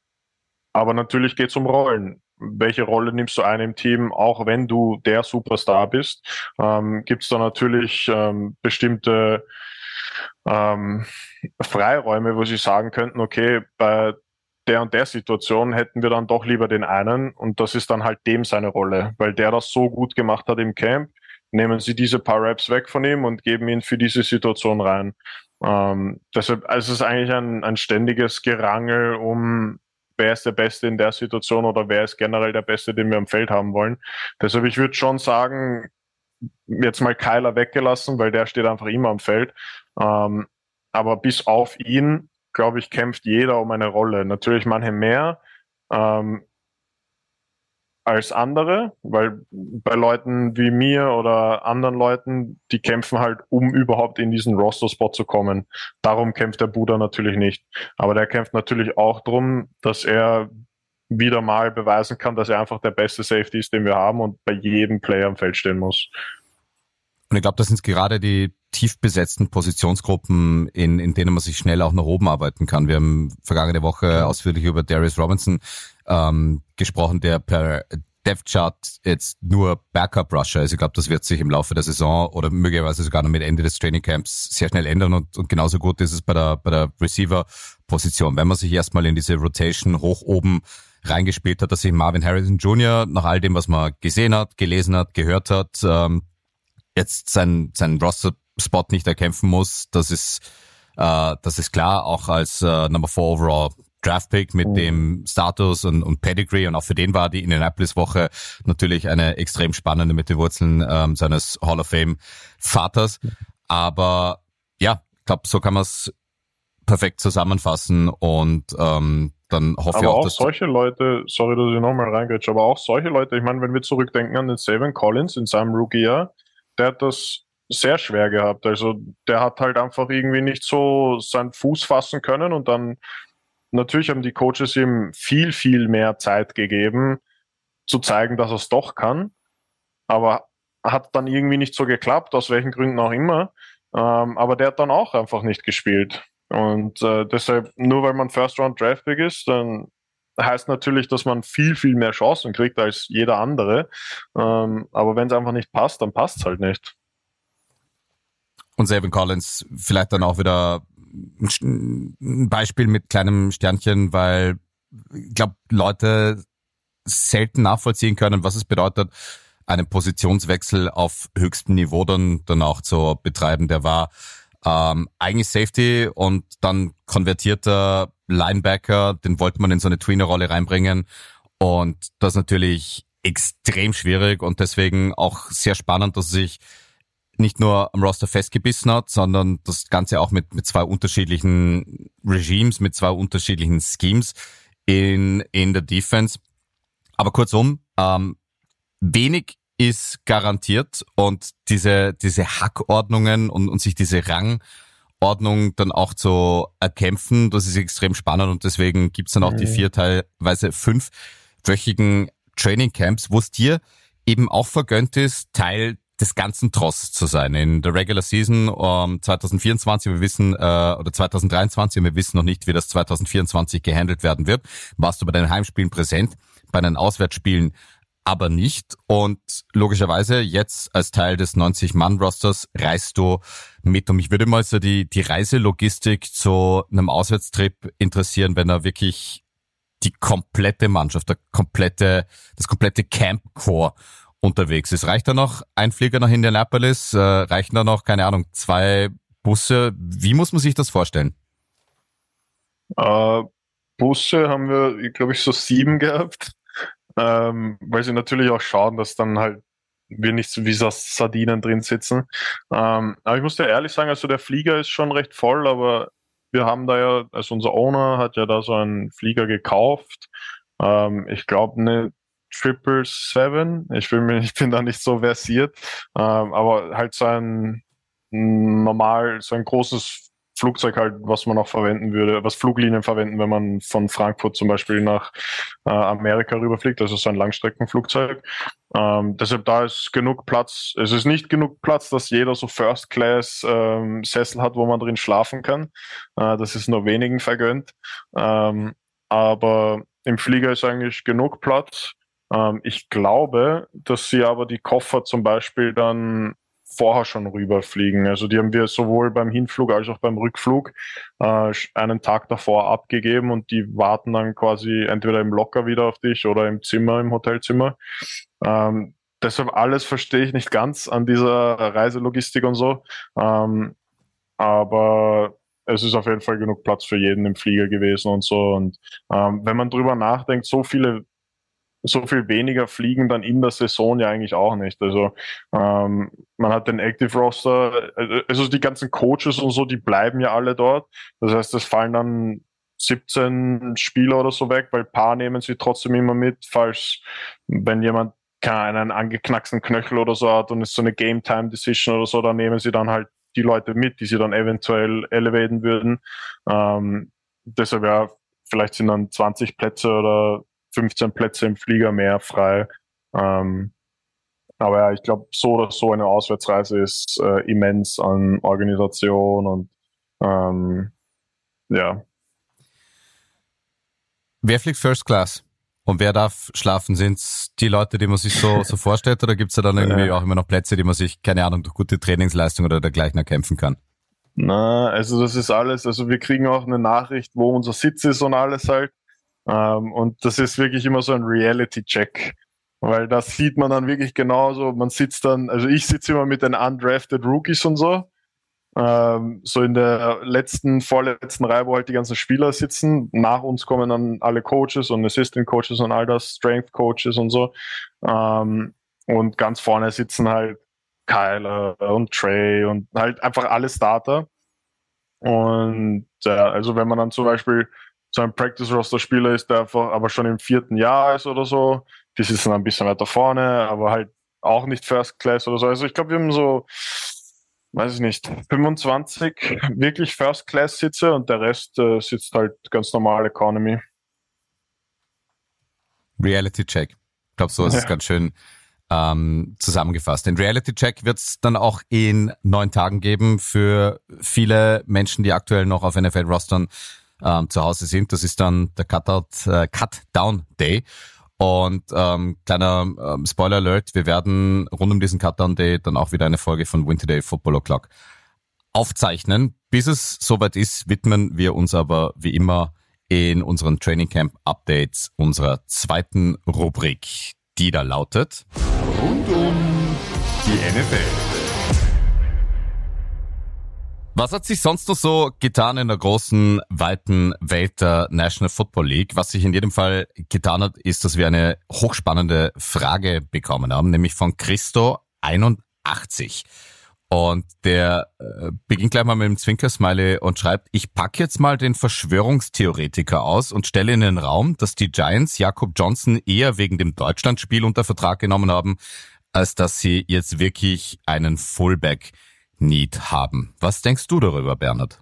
aber natürlich geht es um Rollen. Welche Rolle nimmst du ein im Team, auch wenn du der Superstar bist? Ähm, gibt es da natürlich ähm, bestimmte ähm, Freiräume, wo sie sagen könnten, okay, bei der und der Situation hätten wir dann doch lieber den einen, und das ist dann halt dem seine Rolle, weil der das so gut gemacht hat im Camp. Nehmen sie diese paar Reps weg von ihm und geben ihn für diese Situation rein. Ähm, deshalb, also es ist eigentlich ein, ein ständiges Gerangel um, wer ist der Beste in der Situation oder wer ist generell der Beste, den wir am Feld haben wollen. Deshalb, ich würde schon sagen, jetzt mal Kyler weggelassen, weil der steht einfach immer am Feld. Ähm, aber bis auf ihn, glaube ich, kämpft jeder um eine Rolle. Natürlich manche mehr ähm, als andere, weil bei Leuten wie mir oder anderen Leuten, die kämpfen halt, um überhaupt in diesen Roster-Spot zu kommen. Darum kämpft der Buda natürlich nicht. Aber der kämpft natürlich auch drum, dass er wieder mal beweisen kann, dass er einfach der beste Safety ist, den wir haben und bei jedem Player am Feld stehen muss. Und ich glaube, das sind gerade die tief besetzten Positionsgruppen, in, in denen man sich schnell auch nach oben arbeiten kann. Wir haben vergangene Woche ja. ausführlich über Darius Robinson ähm, gesprochen, der per Depth-Chart jetzt nur Backup-Rusher ist. Ich glaube, das wird sich im Laufe der Saison oder möglicherweise sogar noch mit Ende des Trainingcamps sehr schnell ändern, und, und genauso gut ist es bei der, bei der Receiver-Position. Wenn man sich erstmal in diese Rotation hoch oben reingespielt hat, dass sich Marvin Harrison Junior nach all dem, was man gesehen hat, gelesen hat, gehört hat, ähm, jetzt sein, sein Roster-Spot nicht erkämpfen muss, das ist, äh, das ist klar, auch als äh, Number four Overall Draft-Pick mit mhm. dem Status und, und Pedigree, und auch für den war die Indianapolis-Woche natürlich eine extrem spannende mit den Wurzeln ähm, seines Hall of Fame-Vaters. Aber ja, ich glaube, so kann man es perfekt zusammenfassen, und ähm, dann hoffe aber ich auch, auch dass solche Leute, sorry, dass ich nochmal reingrätsche, aber auch solche Leute, ich meine, wenn wir zurückdenken an den Savin Collins in seinem Rookie-Jahr, der hat das sehr schwer gehabt. Also der hat halt einfach irgendwie nicht so seinen Fuß fassen können, und dann natürlich haben die Coaches ihm viel, viel mehr Zeit gegeben, zu zeigen, dass er es doch kann, aber hat dann irgendwie nicht so geklappt, aus welchen Gründen auch immer. Ähm, aber der hat dann auch einfach nicht gespielt. Und äh, deshalb, nur weil man First-Round-Draft-Pick ist, dann heißt natürlich, dass man viel, viel mehr Chancen kriegt als jeder andere. Ähm, aber wenn es einfach nicht passt, dann passt es halt nicht. Und Savin Collins vielleicht dann auch wieder ein Beispiel mit kleinem Sternchen, weil ich glaube, Leute selten nachvollziehen können, was es bedeutet, einen Positionswechsel auf höchstem Niveau dann, dann auch zu betreiben. Der war ähm, eigentlich Safety und dann konvertierter Linebacker, den wollte man in so eine Tweener-Rolle reinbringen, und das ist natürlich extrem schwierig und deswegen auch sehr spannend, dass sich nicht nur am Roster festgebissen hat, sondern das Ganze auch mit, mit zwei unterschiedlichen Regimes, mit zwei unterschiedlichen Schemes in, in der Defense. Aber kurzum, ähm, wenig ist garantiert und diese diese Hackordnungen und, und sich diese Rangordnung dann auch zu erkämpfen, das ist extrem spannend und deswegen gibt's dann auch mhm. die vier, teilweise fünfwöchigen Trainingcamps, wo es dir eben auch vergönnt ist, Teil des ganzen Trosses zu sein. In der Regular Season um, zwanzig vierundzwanzig, wir wissen, äh, oder zwanzig dreiundzwanzig, wir wissen noch nicht, wie das zwanzig vierundzwanzig gehandelt werden wird, warst du bei den Heimspielen präsent, bei den Auswärtsspielen aber nicht. Und logischerweise jetzt als Teil des neunzig-Mann-Rosters reist du mit. Und mich würde mal so die, die Reiselogistik zu einem Auswärtstrip interessieren, wenn er wirklich die komplette Mannschaft, der komplette, das komplette Camp-Core unterwegs ist. Reicht da noch ein Flieger nach Indianapolis? Äh, reichen da noch, keine Ahnung, zwei Busse? Wie muss man sich das vorstellen? Äh, Busse haben wir, glaube ich, so sieben gehabt. Ähm, weil sie natürlich auch schauen, dass dann halt wir nicht so wie so Sardinen drin sitzen. Ähm, aber ich muss dir ehrlich sagen, also der Flieger ist schon recht voll, aber wir haben da ja, also unser Owner hat ja da so einen Flieger gekauft. Ähm, ich glaube eine Triple Seven. Ich bin mir, ich bin da nicht so versiert, ähm, aber halt so ein normal, so ein großes Flugzeug halt, was man auch verwenden würde, was Fluglinien verwenden, wenn man von Frankfurt zum Beispiel nach äh, Amerika rüberfliegt, also so ein Langstreckenflugzeug. Ähm, deshalb da ist genug Platz. Es ist nicht genug Platz, dass jeder so First Class ähm, Sessel hat, wo man drin schlafen kann. Äh, das ist nur wenigen vergönnt. Ähm, aber im Flieger ist eigentlich genug Platz. Ähm, ich glaube, dass sie aber die Koffer zum Beispiel dann vorher schon rüberfliegen. Also die haben wir sowohl beim Hinflug als auch beim Rückflug äh, einen Tag davor abgegeben und die warten dann quasi entweder im Locker wieder auf dich oder im Zimmer, im Hotelzimmer. Ähm, deshalb alles verstehe ich nicht ganz an dieser Reiselogistik und so. Ähm, aber es ist auf jeden Fall genug Platz für jeden im Flieger gewesen und so. Und ähm, wenn man drüber nachdenkt, so viele so viel weniger fliegen dann in der Saison ja eigentlich auch nicht. Also ähm, man hat den Active Roster, also die ganzen Coaches und so, die bleiben ja alle dort. Das heißt, es fallen dann siebzehn Spieler oder so weg, weil ein paar nehmen sie trotzdem immer mit, falls wenn jemand keinen angeknacksten Knöchel oder so hat und es so eine Game-Time-Decision oder so, dann nehmen sie dann halt die Leute mit, die sie dann eventuell elevaten würden. Ähm, deshalb ja, vielleicht sind dann zwanzig Plätze oder fünfzehn Plätze im Flieger mehr frei. Ähm, aber ja, ich glaube, so oder so eine Auswärtsreise ist äh, immens an Organisation und ähm, ja. Wer fliegt First Class? Und wer darf schlafen? Sind es die Leute, die man sich so, so vorstellt, oder gibt es da dann irgendwie ja. auch immer noch Plätze, die man sich, keine Ahnung, durch gute Trainingsleistung oder dergleichen erkämpfen kann? Na, also das ist alles, also wir kriegen auch eine Nachricht, wo unser Sitz ist und alles halt. Um, und das ist wirklich immer so ein Reality-Check, weil da sieht man dann wirklich genauso, man sitzt dann, also ich sitze immer mit den undrafted Rookies und so, um, so in der letzten, vorletzten Reihe, wo halt die ganzen Spieler sitzen. Nach uns kommen dann alle Coaches und Assistant Coaches und all das, Strength Coaches und so. Um, und ganz vorne sitzen halt Kyler und Trey und halt einfach alle Starter. Und ja, also wenn man dann zum Beispiel so ein Practice-Roster-Spieler ist, der einfach aber schon im vierten Jahr ist oder so. Die sitzen ein bisschen weiter vorne, aber halt auch nicht First Class oder so. Also ich glaube, wir haben so, weiß ich nicht, fünfundzwanzig wirklich First Class Sitze und der Rest äh, sitzt halt ganz normal Economy. Reality Check. Ich glaube, so ist ja. es ganz schön ähm, zusammengefasst. Den Reality Check wird es dann auch in neun Tagen geben für viele Menschen, die aktuell noch auf N F L-Rostern Ähm, zu Hause sind. Das ist dann der Cut-Out, äh, Cut-Down Day. Und ähm, kleiner ähm, Spoiler Alert, wir werden rund um diesen Cut-Down Day dann auch wieder eine Folge von Winter Day Football O'Clock aufzeichnen. Bis es soweit ist, widmen wir uns aber wie immer in unseren Training Camp Updates unserer zweiten Rubrik, die da lautet Rund um die N F L. Was hat sich sonst noch so getan in der großen, weiten Welt der National Football League? Was sich in jedem Fall getan hat, ist, dass wir eine hochspannende Frage bekommen haben, nämlich von Christo einundachtzig. Und der äh, beginnt gleich mal mit dem Zwinker-Smiley und schreibt, ich packe jetzt mal den Verschwörungstheoretiker aus und stelle in den Raum, dass die Giants Jakob Johnson eher wegen dem Deutschlandspiel unter Vertrag genommen haben, als dass sie jetzt wirklich einen Fullback-Need haben. Was denkst du darüber, Bernhard?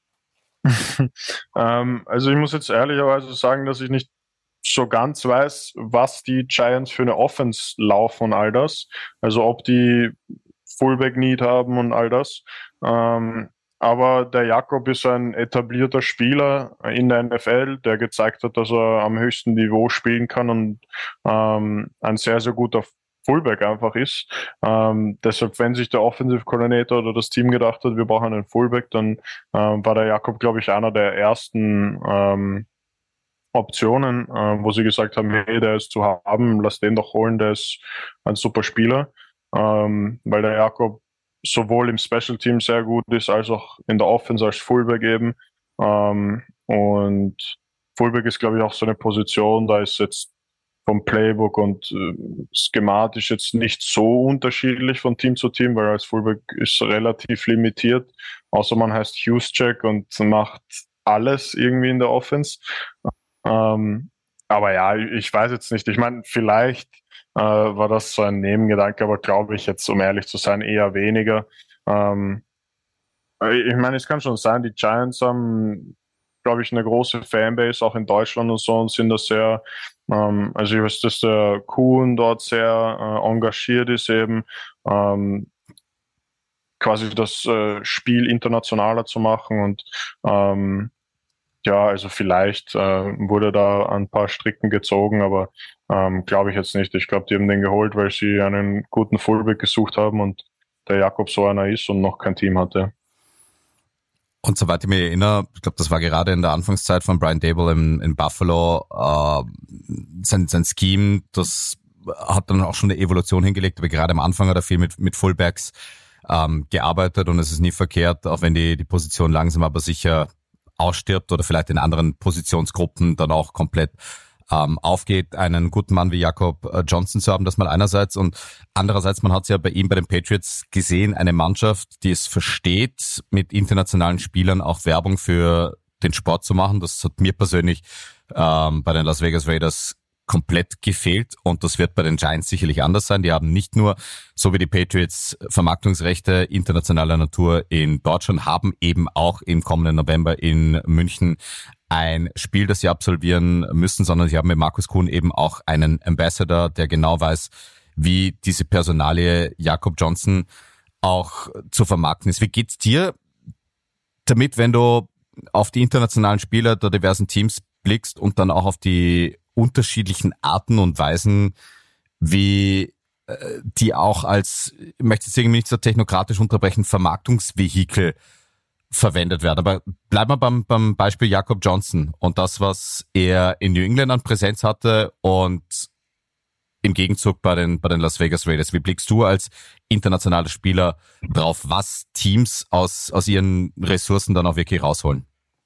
ähm, also ich muss jetzt ehrlicherweise sagen, dass ich nicht so ganz weiß, was die Giants für eine Offense laufen und all das. Also ob die Fullback-Need haben und all das. Ähm, aber der Jakob ist ein etablierter Spieler in der N F L, der gezeigt hat, dass er am höchsten Niveau spielen kann und ähm, ein sehr, sehr guter Fullback einfach ist. Ähm, deshalb, wenn sich der Offensive Coordinator oder das Team gedacht hat, wir brauchen einen Fullback, dann ähm, war der Jakob, glaube ich, einer der ersten ähm, Optionen, äh, wo sie gesagt haben, hey, der ist zu haben, lass den doch holen, der ist ein super Spieler, ähm, weil der Jakob sowohl im Special Team sehr gut ist, als auch in der Offense als Fullback eben. Ähm, und Fullback ist, glaube ich, auch so eine Position, da ist jetzt vom Playbook und äh, schematisch jetzt nicht so unterschiedlich von Team zu Team, weil als Fullback ist relativ limitiert, außer man heißt Juszczyk und macht alles irgendwie in der Offense. Ähm, aber ja, ich weiß jetzt nicht. Ich meine, vielleicht äh, war das so ein Nebengedanke, aber glaube ich jetzt, um ehrlich zu sein, eher weniger. Ähm, ich meine, es kann schon sein, die Giants haben, glaube ich, eine große Fanbase, auch in Deutschland und so, und sind da sehr, ähm, also ich weiß, dass der Kuhn dort sehr äh, engagiert ist eben, ähm, quasi das äh, Spiel internationaler zu machen und ähm, ja, also vielleicht äh, wurde da ein paar Stricken gezogen, aber ähm, glaube ich jetzt nicht. Ich glaube, die haben den geholt, weil sie einen guten Fullback gesucht haben und der Jakob so einer ist und noch kein Team hatte. Und soweit ich mich erinnere, ich glaube, das war gerade in der Anfangszeit von Brian Daboll in, in Buffalo, äh, sein, sein Scheme, das hat dann auch schon eine Evolution hingelegt, aber gerade am Anfang hat er viel mit, mit Fullbacks ähm, gearbeitet und es ist nie verkehrt, auch wenn die, die Position langsam aber sicher ausstirbt oder vielleicht in anderen Positionsgruppen dann auch komplett ähm, aufgeht, einen guten Mann wie Jakob Johnson zu haben, das mal einerseits, und andererseits, man hat es ja bei ihm bei den Patriots gesehen, eine Mannschaft, die es versteht, mit internationalen Spielern auch Werbung für den Sport zu machen. Das hat mir persönlich ähm, bei den Las Vegas Raiders komplett gefehlt und das wird bei den Giants sicherlich anders sein. Die haben nicht nur, so wie die Patriots, Vermarktungsrechte internationaler Natur in Deutschland, haben eben auch im kommenden November in München ein Spiel, das sie absolvieren müssen, sondern sie haben mit Markus Kuhn eben auch einen Ambassador, der genau weiß, wie diese Personalie Jakob Johnson auch zu vermarkten ist. Wie geht's dir damit, wenn du auf die internationalen Spieler der diversen Teams blickst und dann auch auf die unterschiedlichen Arten und Weisen, wie äh, die auch als, ich möchte jetzt irgendwie nicht so technokratisch unterbrechen, Vermarktungsvehikel verwendet werden. Aber bleiben wir beim, beim Beispiel Jakob Johnson und das, was er in New England an Präsenz hatte und im Gegenzug bei den, bei den Las Vegas Raiders. Wie blickst du als internationaler Spieler drauf, was Teams aus, aus ihren Ressourcen dann auch wirklich rausholen?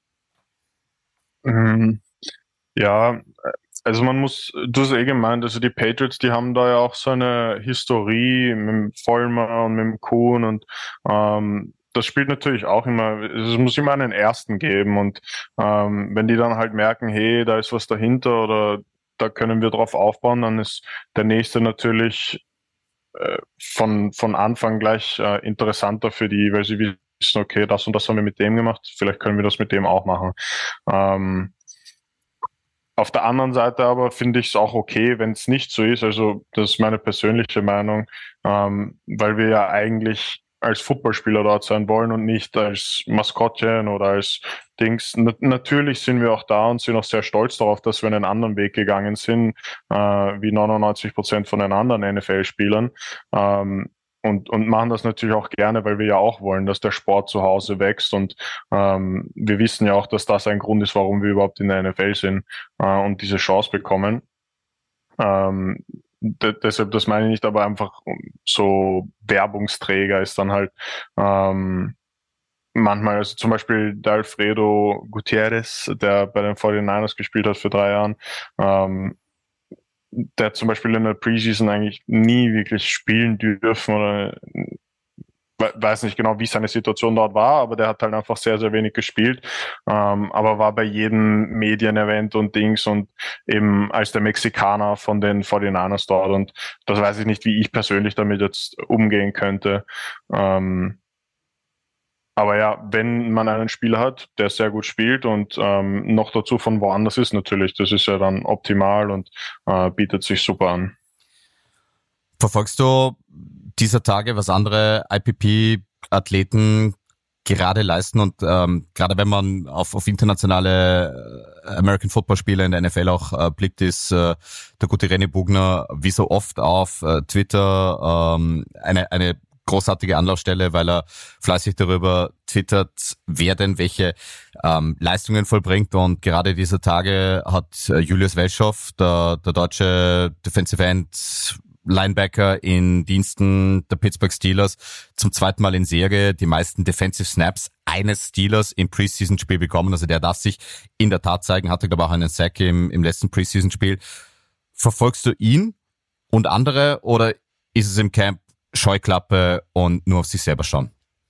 Mhm. Ja, also man muss, du hast eh gemeint, also die Patriots, die haben da ja auch so eine Historie mit dem Vollmer und mit dem Kuhn und ähm, das spielt natürlich auch immer, es muss immer einen Ersten geben und ähm, wenn die dann halt merken, hey, da ist was dahinter oder da können wir drauf aufbauen, dann ist der Nächste natürlich äh, von, von Anfang gleich äh, interessanter für die, weil sie wissen, okay, das und das haben wir mit dem gemacht, vielleicht können wir das mit dem auch machen. Ähm, Auf der anderen Seite aber finde ich es auch okay, wenn es nicht so ist. Also das ist meine persönliche Meinung, ähm, weil wir ja eigentlich als Footballspieler dort sein wollen und nicht als Maskottchen oder als Dings. Na- natürlich sind wir auch da und sind auch sehr stolz darauf, dass wir einen anderen Weg gegangen sind, äh, wie neunundneunzig Prozent von den anderen N F L-Spielern. Ähm, und, und machen das natürlich auch gerne, weil wir ja auch wollen, dass der Sport zu Hause wächst. Und ähm, wir wissen ja auch, dass das ein Grund ist, warum wir überhaupt in der N F L sind äh, und diese Chance bekommen. Ähm, de- deshalb, das meine ich nicht, aber einfach so Werbungsträger ist dann halt ähm, manchmal, also zum Beispiel der Alfredo Gutierrez, der bei den forty-niners gespielt hat für drei Jahren, ähm, der hat zum Beispiel in der Preseason eigentlich nie wirklich spielen dürfen oder weiß nicht genau, wie seine Situation dort war, aber der hat halt einfach sehr, sehr wenig gespielt, ähm, aber war bei jedem Medienevent und Dings und eben als der Mexikaner von den forty-niners dort, und das weiß ich nicht, wie ich persönlich damit jetzt umgehen könnte. Ähm, aber ja, wenn man einen Spieler hat, der sehr gut spielt und ähm, noch dazu von woanders ist, natürlich, das ist ja dann optimal und äh, bietet sich super an. Verfolgst du dieser Tage, was andere I P P-Athleten gerade leisten, und ähm, gerade wenn man auf, auf internationale American Football-Spieler in der N F L auch äh, blickt, ist äh, der gute René Bugner wie so oft auf äh, Twitter ähm, eine eine großartige Anlaufstelle, weil er fleißig darüber twittert, wer denn welche ähm, Leistungen vollbringt. Und gerade dieser Tage hat äh, Julius Welschow, der, der deutsche Defensive End Linebacker in Diensten der Pittsburgh Steelers, zum zweiten Mal in Serie die meisten Defensive Snaps eines Steelers im Preseason-Spiel bekommen. Also der darf sich in der Tat zeigen, hatte glaube ich auch einen Sack im, im letzten Preseason-Spiel. Verfolgst du ihn und andere, oder ist es im Camp Scheuklappe und nur auf sich selber schauen?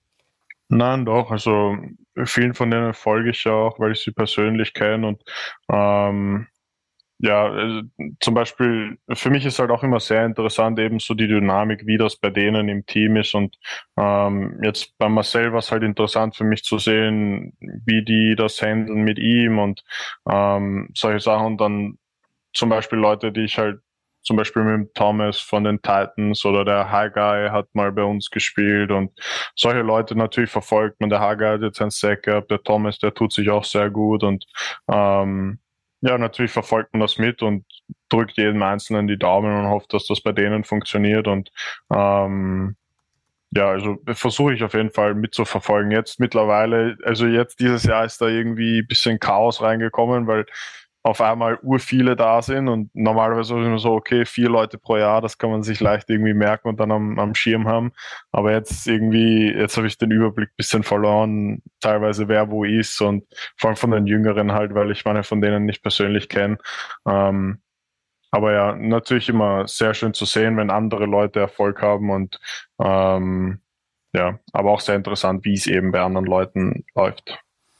Nein, doch, also vielen von denen folge ich ja auch, weil ich sie persönlich kenne, und ähm, ja, also, zum Beispiel, für mich ist halt auch immer sehr interessant eben so die Dynamik, wie das bei denen im Team ist, und ähm, jetzt bei Marcel war es halt interessant für mich zu sehen, wie die das handeln mit ihm und ähm, solche Sachen, und dann zum Beispiel Leute, die ich halt zum Beispiel mit dem Thomas von den Titans, oder der High Guy hat mal bei uns gespielt, und solche Leute natürlich verfolgt man. Der High Guy hat jetzt einen Sack gehabt, der Thomas, der tut sich auch sehr gut, und ähm, ja, natürlich verfolgt man das mit und drückt jedem Einzelnen die Daumen und hofft, dass das bei denen funktioniert, und ähm, ja, also versuche ich auf jeden Fall mitzuverfolgen. Jetzt mittlerweile, also jetzt dieses Jahr ist da irgendwie ein bisschen Chaos reingekommen, weil auf einmal ur viele da sind, und normalerweise ist immer so, okay, vier Leute pro Jahr, das kann man sich leicht irgendwie merken und dann am, am Schirm haben. Aber jetzt irgendwie, jetzt habe ich den Überblick ein bisschen verloren, teilweise wer wo ist, und vor allem von den Jüngeren halt, weil ich meine von denen nicht persönlich kenne. Ähm, aber ja, natürlich immer sehr schön zu sehen, wenn andere Leute Erfolg haben, und ähm, ja, aber auch sehr interessant, wie es eben bei anderen Leuten läuft.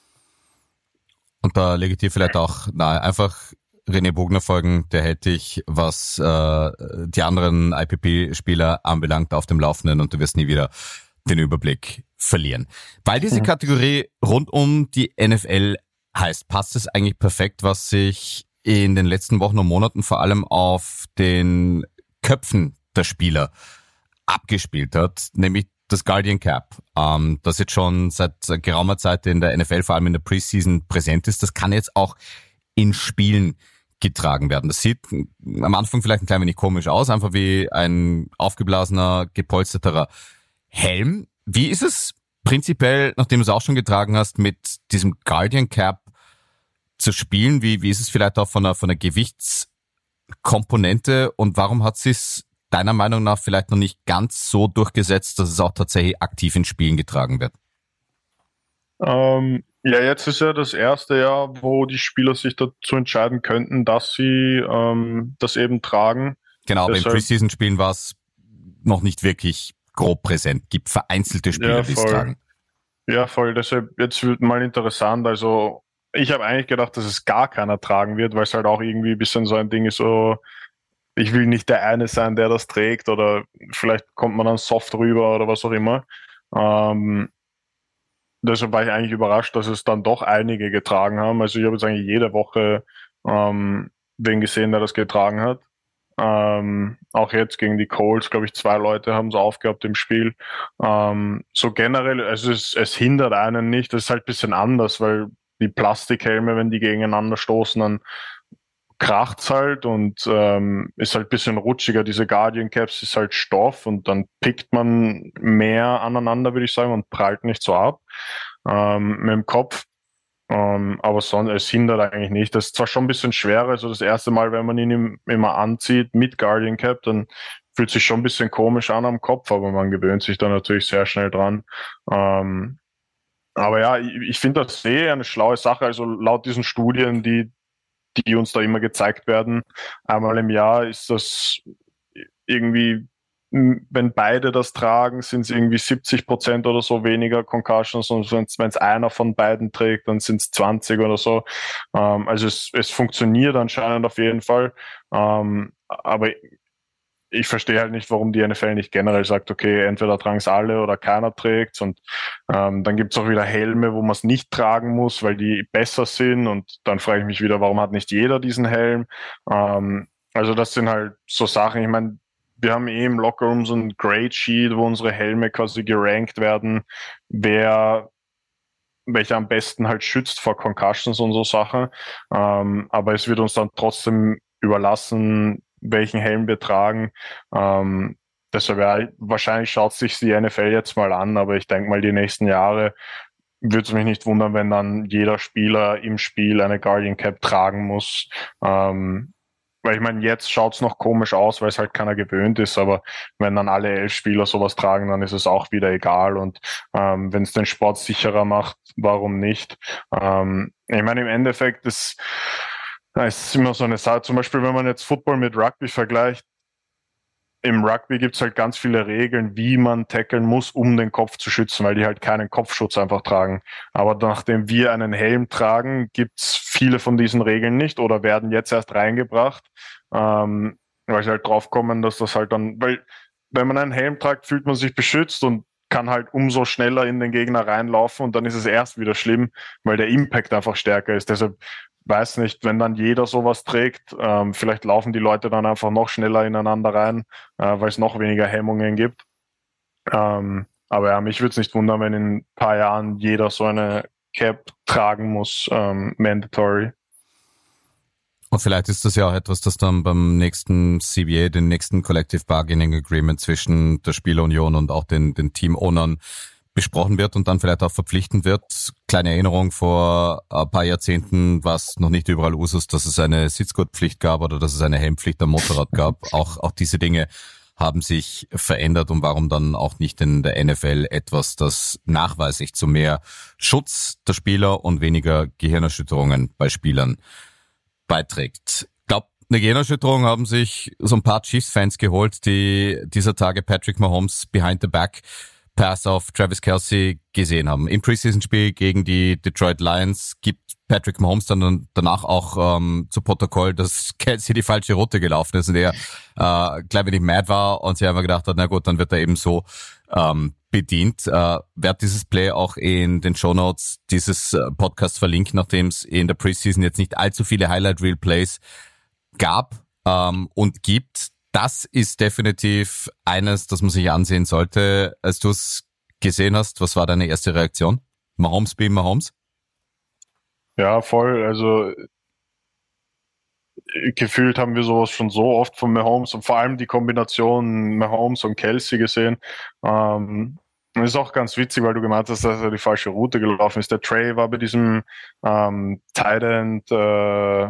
Und da lege ich dir vielleicht auch nahe, einfach René Bugner folgen, der hält dich, was äh, die anderen I P P-Spieler anbelangt, auf dem Laufenden, und du wirst nie wieder den Überblick verlieren. Weil diese Kategorie rund um die N F L heißt, passt es eigentlich perfekt, was sich in den letzten Wochen und Monaten vor allem auf den Köpfen der Spieler abgespielt hat, nämlich das Guardian Cap, ähm, das jetzt schon seit geraumer Zeit in der N F L, vor allem in der Preseason, präsent ist. Das kann jetzt auch in Spielen getragen werden. Das sieht am Anfang vielleicht ein klein wenig komisch aus, einfach wie ein aufgeblasener, gepolsterter Helm. Wie ist es prinzipiell, nachdem du es auch schon getragen hast, mit diesem Guardian Cap zu spielen? Wie, wie ist es vielleicht auch von der, von der Gewichtskomponente, und warum hat es deiner Meinung nach vielleicht noch nicht ganz so durchgesetzt, dass es auch tatsächlich aktiv in Spielen getragen wird? Ähm, ja, jetzt ist ja das erste Jahr, wo die Spieler sich dazu entscheiden könnten, dass sie ähm, das eben tragen. Genau, aber Deshalb, in Preseason-Spielen war es noch nicht wirklich grob präsent. Gibt vereinzelte Spieler, ja, die es voll. tragen. Ja, voll. Deshalb, jetzt wird mal interessant. Also, ich habe eigentlich gedacht, dass es gar keiner tragen wird, weil es halt auch irgendwie ein bisschen so ein Ding ist, so, ich will nicht der eine sein, der das trägt, oder vielleicht kommt man dann soft rüber oder was auch immer. Ähm, deshalb war ich eigentlich überrascht, dass es dann doch einige getragen haben. Also ich habe jetzt eigentlich jede Woche ähm, wen gesehen, der das getragen hat. Ähm, auch jetzt gegen die Colts, glaube ich, zwei Leute haben es aufgehabt im Spiel. Ähm, so generell, also es, es hindert einen nicht. Das ist halt ein bisschen anders, weil die Plastikhelme, wenn die gegeneinander stoßen, dann kracht's halt, und ähm, ist halt ein bisschen rutschiger. Diese Guardian Caps ist halt Stoff, und dann pickt man mehr aneinander, würde ich sagen, und prallt nicht so ab ähm, mit dem Kopf. Ähm, aber sonst, es hindert eigentlich nicht. Das ist zwar schon ein bisschen schwerer, also das erste Mal, wenn man ihn immer anzieht mit Guardian Cap, dann fühlt sich schon ein bisschen komisch an am Kopf, aber man gewöhnt sich dann natürlich sehr schnell dran. Ähm, aber ja, ich, ich finde das sehr eine schlaue Sache. Also laut diesen Studien, die die uns da immer gezeigt werden, einmal im Jahr ist das irgendwie wenn beide das tragen, sind es irgendwie siebzig Prozent oder so weniger Concussions, und wenn es einer von beiden trägt, dann sind es zwanzig oder so. Ähm, also es, es funktioniert anscheinend auf jeden Fall. Ähm, aber ich verstehe halt nicht, warum die N F L nicht generell sagt, okay, entweder tragen es alle oder keiner trägt. Und ähm, dann gibt es auch wieder Helme, wo man es nicht tragen muss, weil die besser sind. Und dann frage ich mich wieder, warum hat nicht jeder diesen Helm? Ähm, also das sind halt so Sachen. Ich meine, wir haben eh im Lockerroom so ein Grade Sheet, wo unsere Helme quasi gerankt werden, wer welcher am besten halt schützt vor Concussions und so Sachen. Ähm, aber es wird uns dann trotzdem überlassen, welchen Helm wir tragen. Ähm, deshalb ja, wahrscheinlich schaut sich die N F L jetzt mal an, aber ich denke mal, die nächsten Jahre würde es mich nicht wundern, wenn dann jeder Spieler im Spiel eine Guardian Cap tragen muss. Ähm, weil ich meine, jetzt schaut's noch komisch aus, weil es halt keiner gewöhnt ist, aber wenn dann alle elf Spieler sowas tragen, dann ist es auch wieder egal. Und ähm, wenn es den Sport sicherer macht, warum nicht? Ähm, ich meine, im Endeffekt ist es ist immer so eine Sache. Zum Beispiel, wenn man jetzt Football mit Rugby vergleicht, im Rugby gibt's halt ganz viele Regeln, wie man tackeln muss, um den Kopf zu schützen, weil die halt keinen Kopfschutz einfach tragen. Aber nachdem wir einen Helm tragen, gibt's viele von diesen Regeln nicht oder werden jetzt erst reingebracht, ähm, weil sie halt draufkommen, dass das halt dann, weil wenn man einen Helm tragt, fühlt man sich beschützt und kann halt umso schneller in den Gegner reinlaufen, und dann ist es erst wieder schlimm, weil der Impact einfach stärker ist. Deshalb weiß nicht, wenn dann jeder sowas trägt, ähm, vielleicht laufen die Leute dann einfach noch schneller ineinander rein, äh, weil es noch weniger Hemmungen gibt. Ähm, aber ja, mich würde es nicht wundern, wenn in ein paar Jahren jeder so eine Cap tragen muss, ähm, mandatory. Und vielleicht ist das ja auch etwas, das dann beim nächsten C B A, den nächsten Collective Bargaining Agreement zwischen der Spielerunion und auch den, den Team-Ownern besprochen wird und dann vielleicht auch verpflichtend wird. Kleine Erinnerung, vor ein paar Jahrzehnten war es noch nicht überall Usus, dass es eine Sitzgurtpflicht gab oder dass es eine Helmpflicht am Motorrad gab. Auch, auch diese Dinge haben sich verändert, und warum dann auch nicht in der N F L etwas, das nachweislich zu mehr Schutz der Spieler und weniger Gehirnerschütterungen bei Spielern beiträgt. Ich glaube, eine Gehirnerschütterung haben sich so ein paar Chiefs-Fans geholt, die dieser Tage Patrick Mahomes behind the back Pass auf Travis Kelce gesehen haben. Im Preseason-Spiel gegen die Detroit Lions gibt Patrick Mahomes dann danach auch ähm, zu Protokoll, dass Kelce die falsche Route gelaufen ist und er äh, gleich wenig mad war und sie einfach gedacht hat, na gut, dann wird er eben so ähm, bedient. Äh, werd dieses Play auch in den Shownotes dieses äh, Podcasts verlinken, nachdem es in der Preseason jetzt nicht allzu viele Highlight-Reel-Plays gab ähm, und gibt. Das ist definitiv eines, das man sich ansehen sollte. Als du es gesehen hast, was war deine erste Reaktion? Mahomes being Mahomes? Ja, voll. Also gefühlt haben wir sowas schon so oft von Mahomes und vor allem die Kombination Mahomes und Kelce gesehen. Ähm, das ist auch ganz witzig, weil du gemeint hast, dass er die falsche Route gelaufen ist. Der Trey war bei diesem ähm, Tight End äh,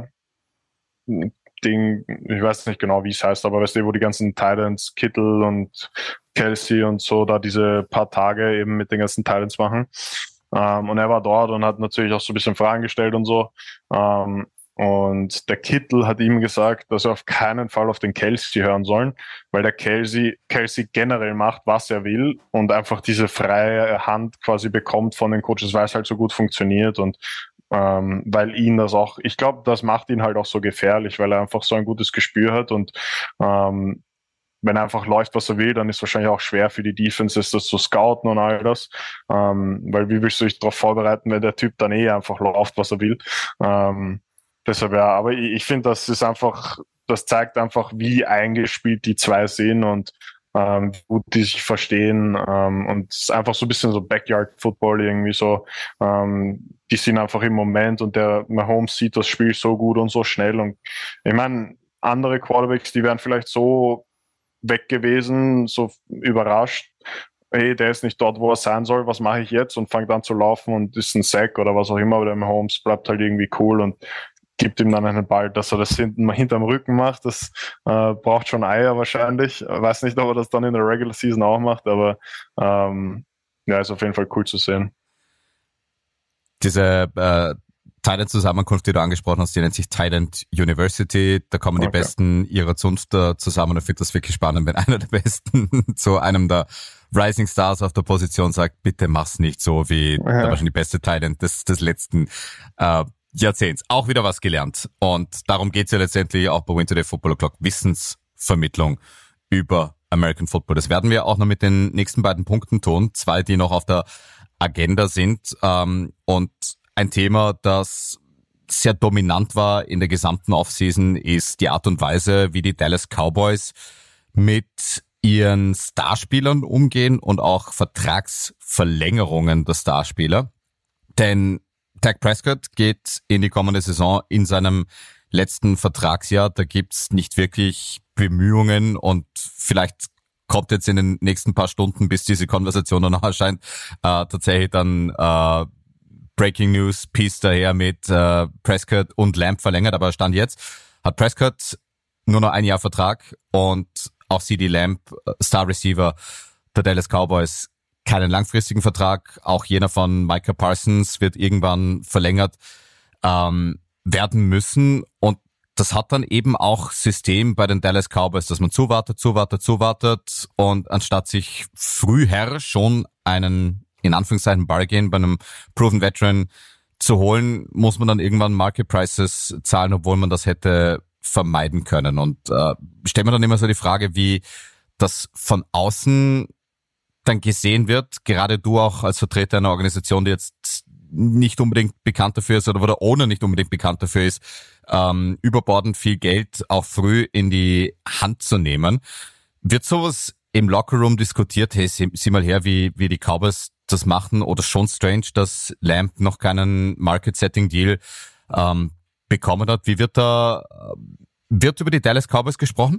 Ding, ich weiß nicht genau, wie es heißt, aber weißt du, wo die ganzen Titans, Kittle und Kelce und so, da diese paar Tage eben mit den ganzen Titans machen. Ähm, und er war dort und hat natürlich auch so ein bisschen Fragen gestellt und so. Ähm, und der Kittle hat ihm gesagt, dass er auf keinen Fall auf den Kelce hören sollen, weil der Kelce, Kelce generell macht, was er will und einfach diese freie Hand quasi bekommt von den Coaches, weil es halt so gut funktioniert und Ähm, weil ihn das auch, ich glaube, das macht ihn halt auch so gefährlich, weil er einfach so ein gutes Gespür hat und ähm, wenn er einfach läuft, was er will, dann ist es wahrscheinlich auch schwer für die Defenses, das zu scouten und all das, ähm, weil wie willst du dich darauf vorbereiten, wenn der Typ dann eh einfach läuft, was er will. Ähm, deshalb ja, aber ich, ich finde, das ist einfach, das zeigt einfach, wie eingespielt die zwei sind und ähm, gut die sich verstehen ähm, und es ist einfach so ein bisschen so Backyard-Football irgendwie so, ähm, die sind einfach im Moment und der Mahomes sieht das Spiel so gut und so schnell und ich meine, andere Quarterbacks, die wären vielleicht so weg gewesen, so überrascht, hey, der ist nicht dort, wo er sein soll, was mache ich jetzt und fängt an zu laufen und ist ein Sack oder was auch immer, aber der Mahomes bleibt halt irgendwie cool und gibt ihm dann einen Ball, dass er das hinten, hinterm Rücken macht. Das äh, braucht schon Eier wahrscheinlich. Ich weiß nicht, ob er das dann in der Regular Season auch macht, aber ähm, ja, ist auf jeden Fall cool zu sehen. Diese äh, Thailand-Zusammenkunft, die du angesprochen hast, die nennt sich Thailand University. Da kommen die Okay. Besten ihrer Zunft da zusammen. Ich finde das wirklich spannend, wenn einer der Besten zu einem der Rising Stars auf der Position sagt, bitte mach's nicht so wie Ja. der wahrscheinlich beste Thailand des, des letzten äh, Jahrzehnts. Auch wieder was gelernt. Und darum geht's ja letztendlich auch bei Winter Day Football O'Clock. Wissensvermittlung über American Football. Das werden wir auch noch mit den nächsten beiden Punkten tun. Zwei, die noch auf der Agenda sind. Ähm, und ein Thema, das sehr dominant war in der gesamten Offseason, ist die Art und Weise, wie die Dallas Cowboys mit ihren Starspielern umgehen und auch Vertragsverlängerungen der Starspieler. Denn Dak Prescott geht in die kommende Saison in seinem letzten Vertragsjahr. Da gibt's nicht wirklich Bemühungen und vielleicht kommt jetzt in den nächsten paar Stunden, bis diese Konversation dann noch erscheint, äh, tatsächlich dann äh, Breaking News Piece daher mit äh, Prescott und Lamb verlängert. Aber Stand jetzt hat Prescott nur noch ein Jahr Vertrag und auch CeeDee Lamb, Star Receiver der Dallas Cowboys, keinen langfristigen Vertrag. Auch jener von Micah Parsons wird irgendwann verlängert ähm, werden müssen. Und das hat dann eben auch System bei den Dallas Cowboys, dass man zuwartet, zuwartet, zuwartet und anstatt sich früher schon einen, in Anführungszeichen, Bargain bei einem Proven Veteran zu holen, muss man dann irgendwann Market Prices zahlen, obwohl man das hätte vermeiden können. Und äh, stellt mir dann immer so die Frage, wie das von außen dann gesehen wird, gerade du auch als Vertreter einer Organisation, die jetzt nicht unbedingt bekannt dafür ist oder wo der Owner nicht unbedingt bekannt dafür ist, ähm, überbordend viel Geld auch früh in die Hand zu nehmen. Wird sowas im Lockerroom diskutiert? Hey, sieh, sieh mal her, wie, wie die Cowboys das machen, oder schon strange, dass Lamb noch keinen Market-Setting-Deal ähm, bekommen hat. Wie wird da, wird über die Dallas Cowboys gesprochen?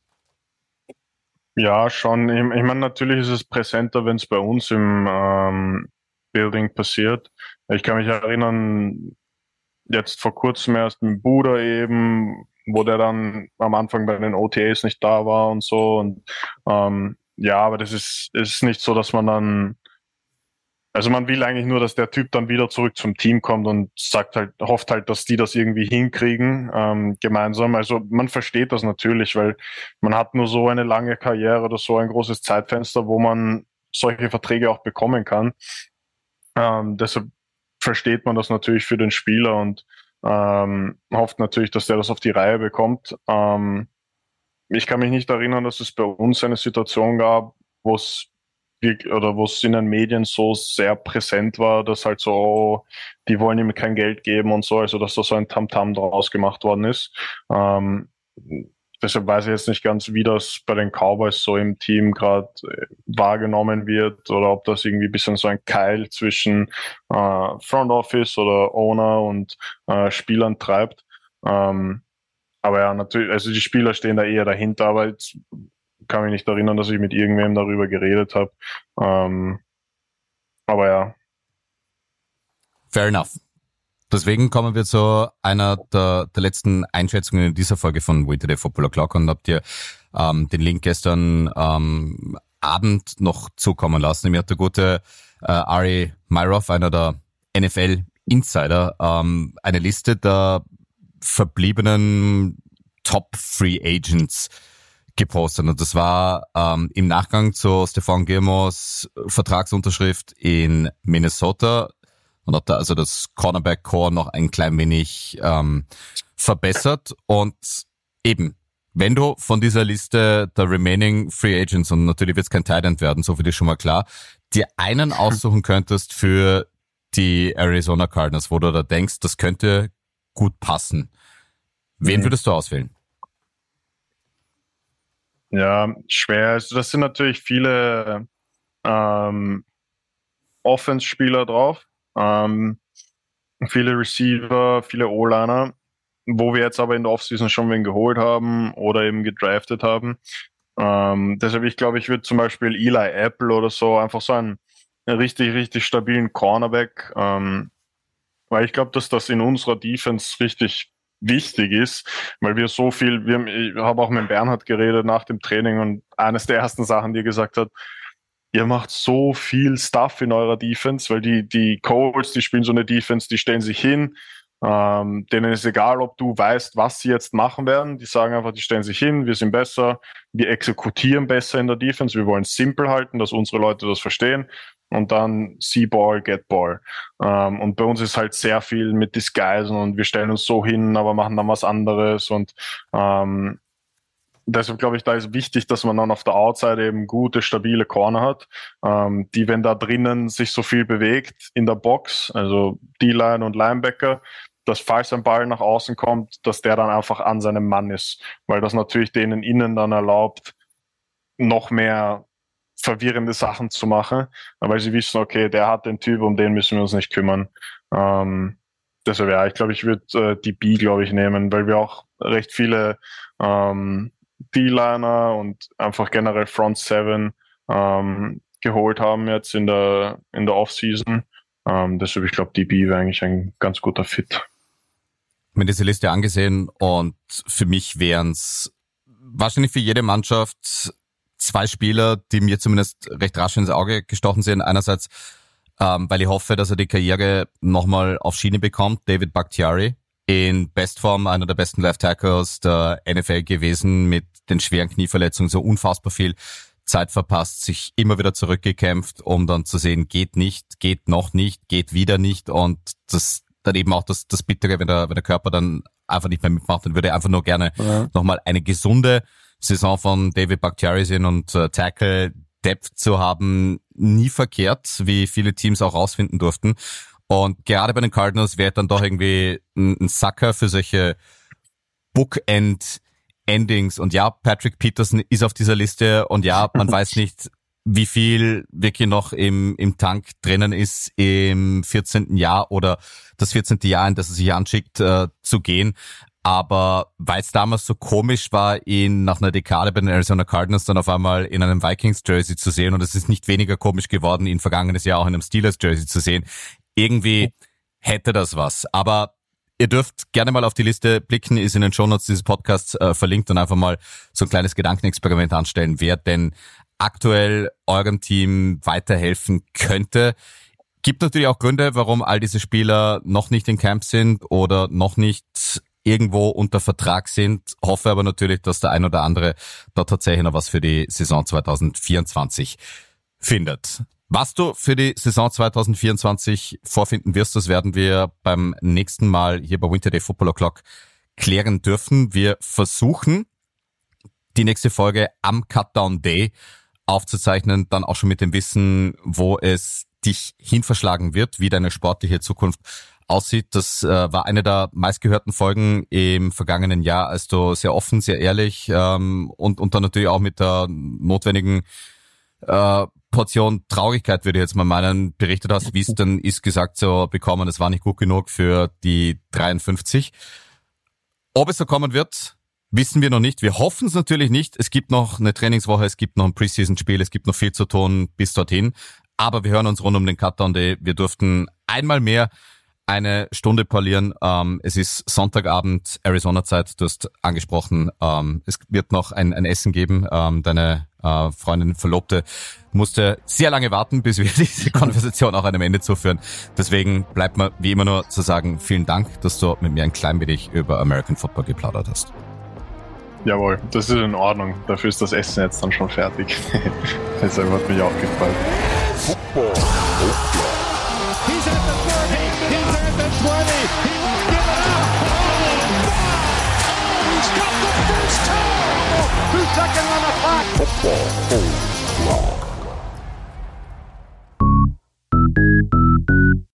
Ja, schon. Ich, ich meine, natürlich ist es präsenter, wenn es bei uns im ähm, Building passiert. Ich kann mich erinnern, jetzt vor kurzem erst mit Buda eben, wo der dann am Anfang bei den O T As nicht da war und so. Und ähm, ja, aber das ist, ist nicht so, dass man dann, also man will eigentlich nur, dass der Typ dann wieder zurück zum Team kommt und sagt halt, hofft halt, dass die das irgendwie hinkriegen, ähm, gemeinsam. Also man versteht das natürlich, weil man hat nur so eine lange Karriere oder so ein großes Zeitfenster, wo man solche Verträge auch bekommen kann. Ähm, deshalb versteht man das natürlich für den Spieler und ähm, hofft natürlich, dass der das auf die Reihe bekommt. Ähm, ich kann mich nicht erinnern, dass es bei uns eine Situation gab, wo es oder wo es in den Medien so sehr präsent war, dass halt so, oh, die wollen ihm kein Geld geben und so, also dass da so ein Tamtam draus gemacht worden ist. Ähm, deshalb weiß ich jetzt nicht ganz, wie das bei den Cowboys so im Team gerade wahrgenommen wird oder ob das irgendwie ein bisschen so ein Keil zwischen äh, Front Office oder Owner und äh, Spielern treibt. Ähm, aber ja, natürlich, also die Spieler stehen da eher dahinter, aber jetzt kann mich nicht erinnern, dass ich mit irgendwem darüber geredet habe. Ähm, aber ja. Fair enough. Deswegen kommen wir zu einer der, der letzten Einschätzungen in dieser Folge von Winter Day Football O'Clock und habt ihr ähm, den Link gestern ähm, Abend noch zukommen lassen. Mir hat der gute äh, Ari Myrov, einer der N F L Insider, ähm, eine Liste der verbliebenen Top Free Agents gepostet. Und das war ähm, im Nachgang zu Stephon Gilmores Vertragsunterschrift in Minnesota und hat da also das Cornerback-Core noch ein klein wenig ähm, verbessert. Und eben, wenn du von dieser Liste der Remaining Free Agents, und natürlich wird es kein Tight End werden, so viel ist schon mal klar, dir einen aussuchen könntest für die Arizona Cardinals, wo du da denkst, das könnte gut passen. Wen Mhm. würdest du auswählen? Ja, schwer. Also das sind natürlich viele ähm, Offense-Spieler drauf, ähm, viele Receiver, viele O-Liner, wo wir jetzt aber in der Offseason schon wen geholt haben oder eben gedraftet haben. Ähm, deshalb, ich glaube, ich würde zum Beispiel Eli Apple oder so, einfach so einen richtig, richtig stabilen Cornerback, ähm, weil ich glaube, dass das in unserer Defense richtig wichtig ist, weil wir so viel, wir haben, ich habe auch mit Bernhard geredet nach dem Training und eines der ersten Sachen, die er gesagt hat, ihr macht so viel Stuff in eurer Defense, weil die, die Colts, die spielen so eine Defense, die stellen sich hin, Ähm, denen ist egal, ob du weißt, was sie jetzt machen werden. Die sagen einfach, die stellen sich hin, wir sind besser, wir exekutieren besser in der Defense, wir wollen es simpel halten, dass unsere Leute das verstehen. Und dann see ball, get ball. Ähm, und bei uns ist halt sehr viel mit Disguisen und wir stellen uns so hin, aber machen dann was anderes. Und ähm, deshalb glaube ich, da ist wichtig, dass man dann auf der Outside eben gute, stabile Corner hat, ähm, die, wenn da drinnen sich so viel bewegt in der Box, also D-Line und Linebacker, dass falls ein Ball nach außen kommt, dass der dann einfach an seinem Mann ist. Weil das natürlich denen innen dann erlaubt, noch mehr verwirrende Sachen zu machen, weil sie wissen, okay, der hat den Typ, um den müssen wir uns nicht kümmern. Ähm, deshalb ja, ich glaube, ich würde äh, die B, glaube ich, nehmen, weil wir auch recht viele ähm, D-Liner und einfach generell Front Seven ähm, geholt haben jetzt in der in der Offseason. Ähm, deshalb, ich glaube, die B wäre eigentlich ein ganz guter Fit. Ich habe mir diese Liste angesehen und für mich wären es wahrscheinlich für jede Mannschaft zwei Spieler, die mir zumindest recht rasch ins Auge gestochen sind. Einerseits, ähm, weil ich hoffe, dass er die Karriere nochmal auf Schiene bekommt. David Bakhtiari, in Bestform, einer der besten Left Tackles der N F L gewesen, mit den schweren Knieverletzungen so unfassbar viel Zeit verpasst, sich immer wieder zurückgekämpft, um dann zu sehen, geht nicht, geht noch nicht, geht wieder nicht. Und das dann eben auch das, das Bittere, wenn der, wenn der Körper dann einfach nicht mehr mitmacht, dann würde er einfach nur gerne ja. nochmal eine gesunde Saison von David Bakhtiari sehen und äh, Tackle Depth zu haben, nie verkehrt, wie viele Teams auch rausfinden durften. Und gerade bei den Cardinals wäre dann doch irgendwie ein, ein Sucker für solche Bookend-Endings. Und ja, Patrick Peterson ist auf dieser Liste und ja, man weiß nicht, wie viel wirklich noch im, im Tank drinnen ist im vierzehnten Jahr oder das vierzehnte Jahr, in das er sich anschickt, äh, zu gehen. Aber weil es damals so komisch war, ihn nach einer Dekade bei den Arizona Cardinals dann auf einmal in einem Vikings-Jersey zu sehen, und es ist nicht weniger komisch geworden, ihn vergangenes Jahr auch in einem Steelers-Jersey zu sehen, irgendwie hätte das was. Aber ihr dürft gerne mal auf die Liste blicken, ist in den Shownotes dieses Podcasts äh, verlinkt, und einfach mal so ein kleines Gedankenexperiment anstellen, wer denn aktuell eurem Team weiterhelfen könnte. Gibt natürlich auch Gründe, warum all diese Spieler noch nicht in Camp sind oder noch nicht irgendwo unter Vertrag sind. Hoffe aber natürlich, dass der ein oder andere da tatsächlich noch was für die Saison zwanzig vierundzwanzig findet. Was du für die Saison zwanzig vierundzwanzig vorfinden wirst, das werden wir beim nächsten Mal hier bei Winter Day Football O'Clock klären dürfen. Wir versuchen, die nächste Folge am Cutdown Day aufzuzeichnen, dann auch schon mit dem Wissen, wo es dich hinverschlagen wird, wie deine sportliche Zukunft aussieht. Das äh, war eine der meistgehörten Folgen im vergangenen Jahr, als du sehr offen, sehr ehrlich ähm, und, und dann natürlich auch mit der notwendigen äh, Portion Traurigkeit, würde ich jetzt mal meinen, berichtet hast, wie es dann ist, gesagt zu bekommen, es war nicht gut genug für die dreiundfünfzig. Ob es so kommen wird, wissen wir noch nicht. Wir hoffen es natürlich nicht. Es gibt noch eine Trainingswoche, es gibt noch ein Preseason-Spiel, es gibt noch viel zu tun bis dorthin. Aber wir hören uns rund um den Cutdown Day. Wir durften einmal mehr eine Stunde parlieren. Ähm, es ist Sonntagabend, Arizona-Zeit, du hast angesprochen. Ähm, es wird noch ein, ein Essen geben. Ähm, deine äh, Freundin, Verlobte, musste sehr lange warten, bis wir diese Konversation auch einem Ende zuführen. Deswegen bleibt mir wie immer nur zu sagen, vielen Dank, dass du mit mir ein klein wenig über American Football geplaudert hast. Jawohl, das ist in Ordnung. Dafür ist das Essen jetzt dann schon fertig. Deshalb hat mich auch gefallen. Football. He's at the thirty. He's at the twenty. He won't give it up. Oh, he's got the first down. Two seconds on the clock. Football.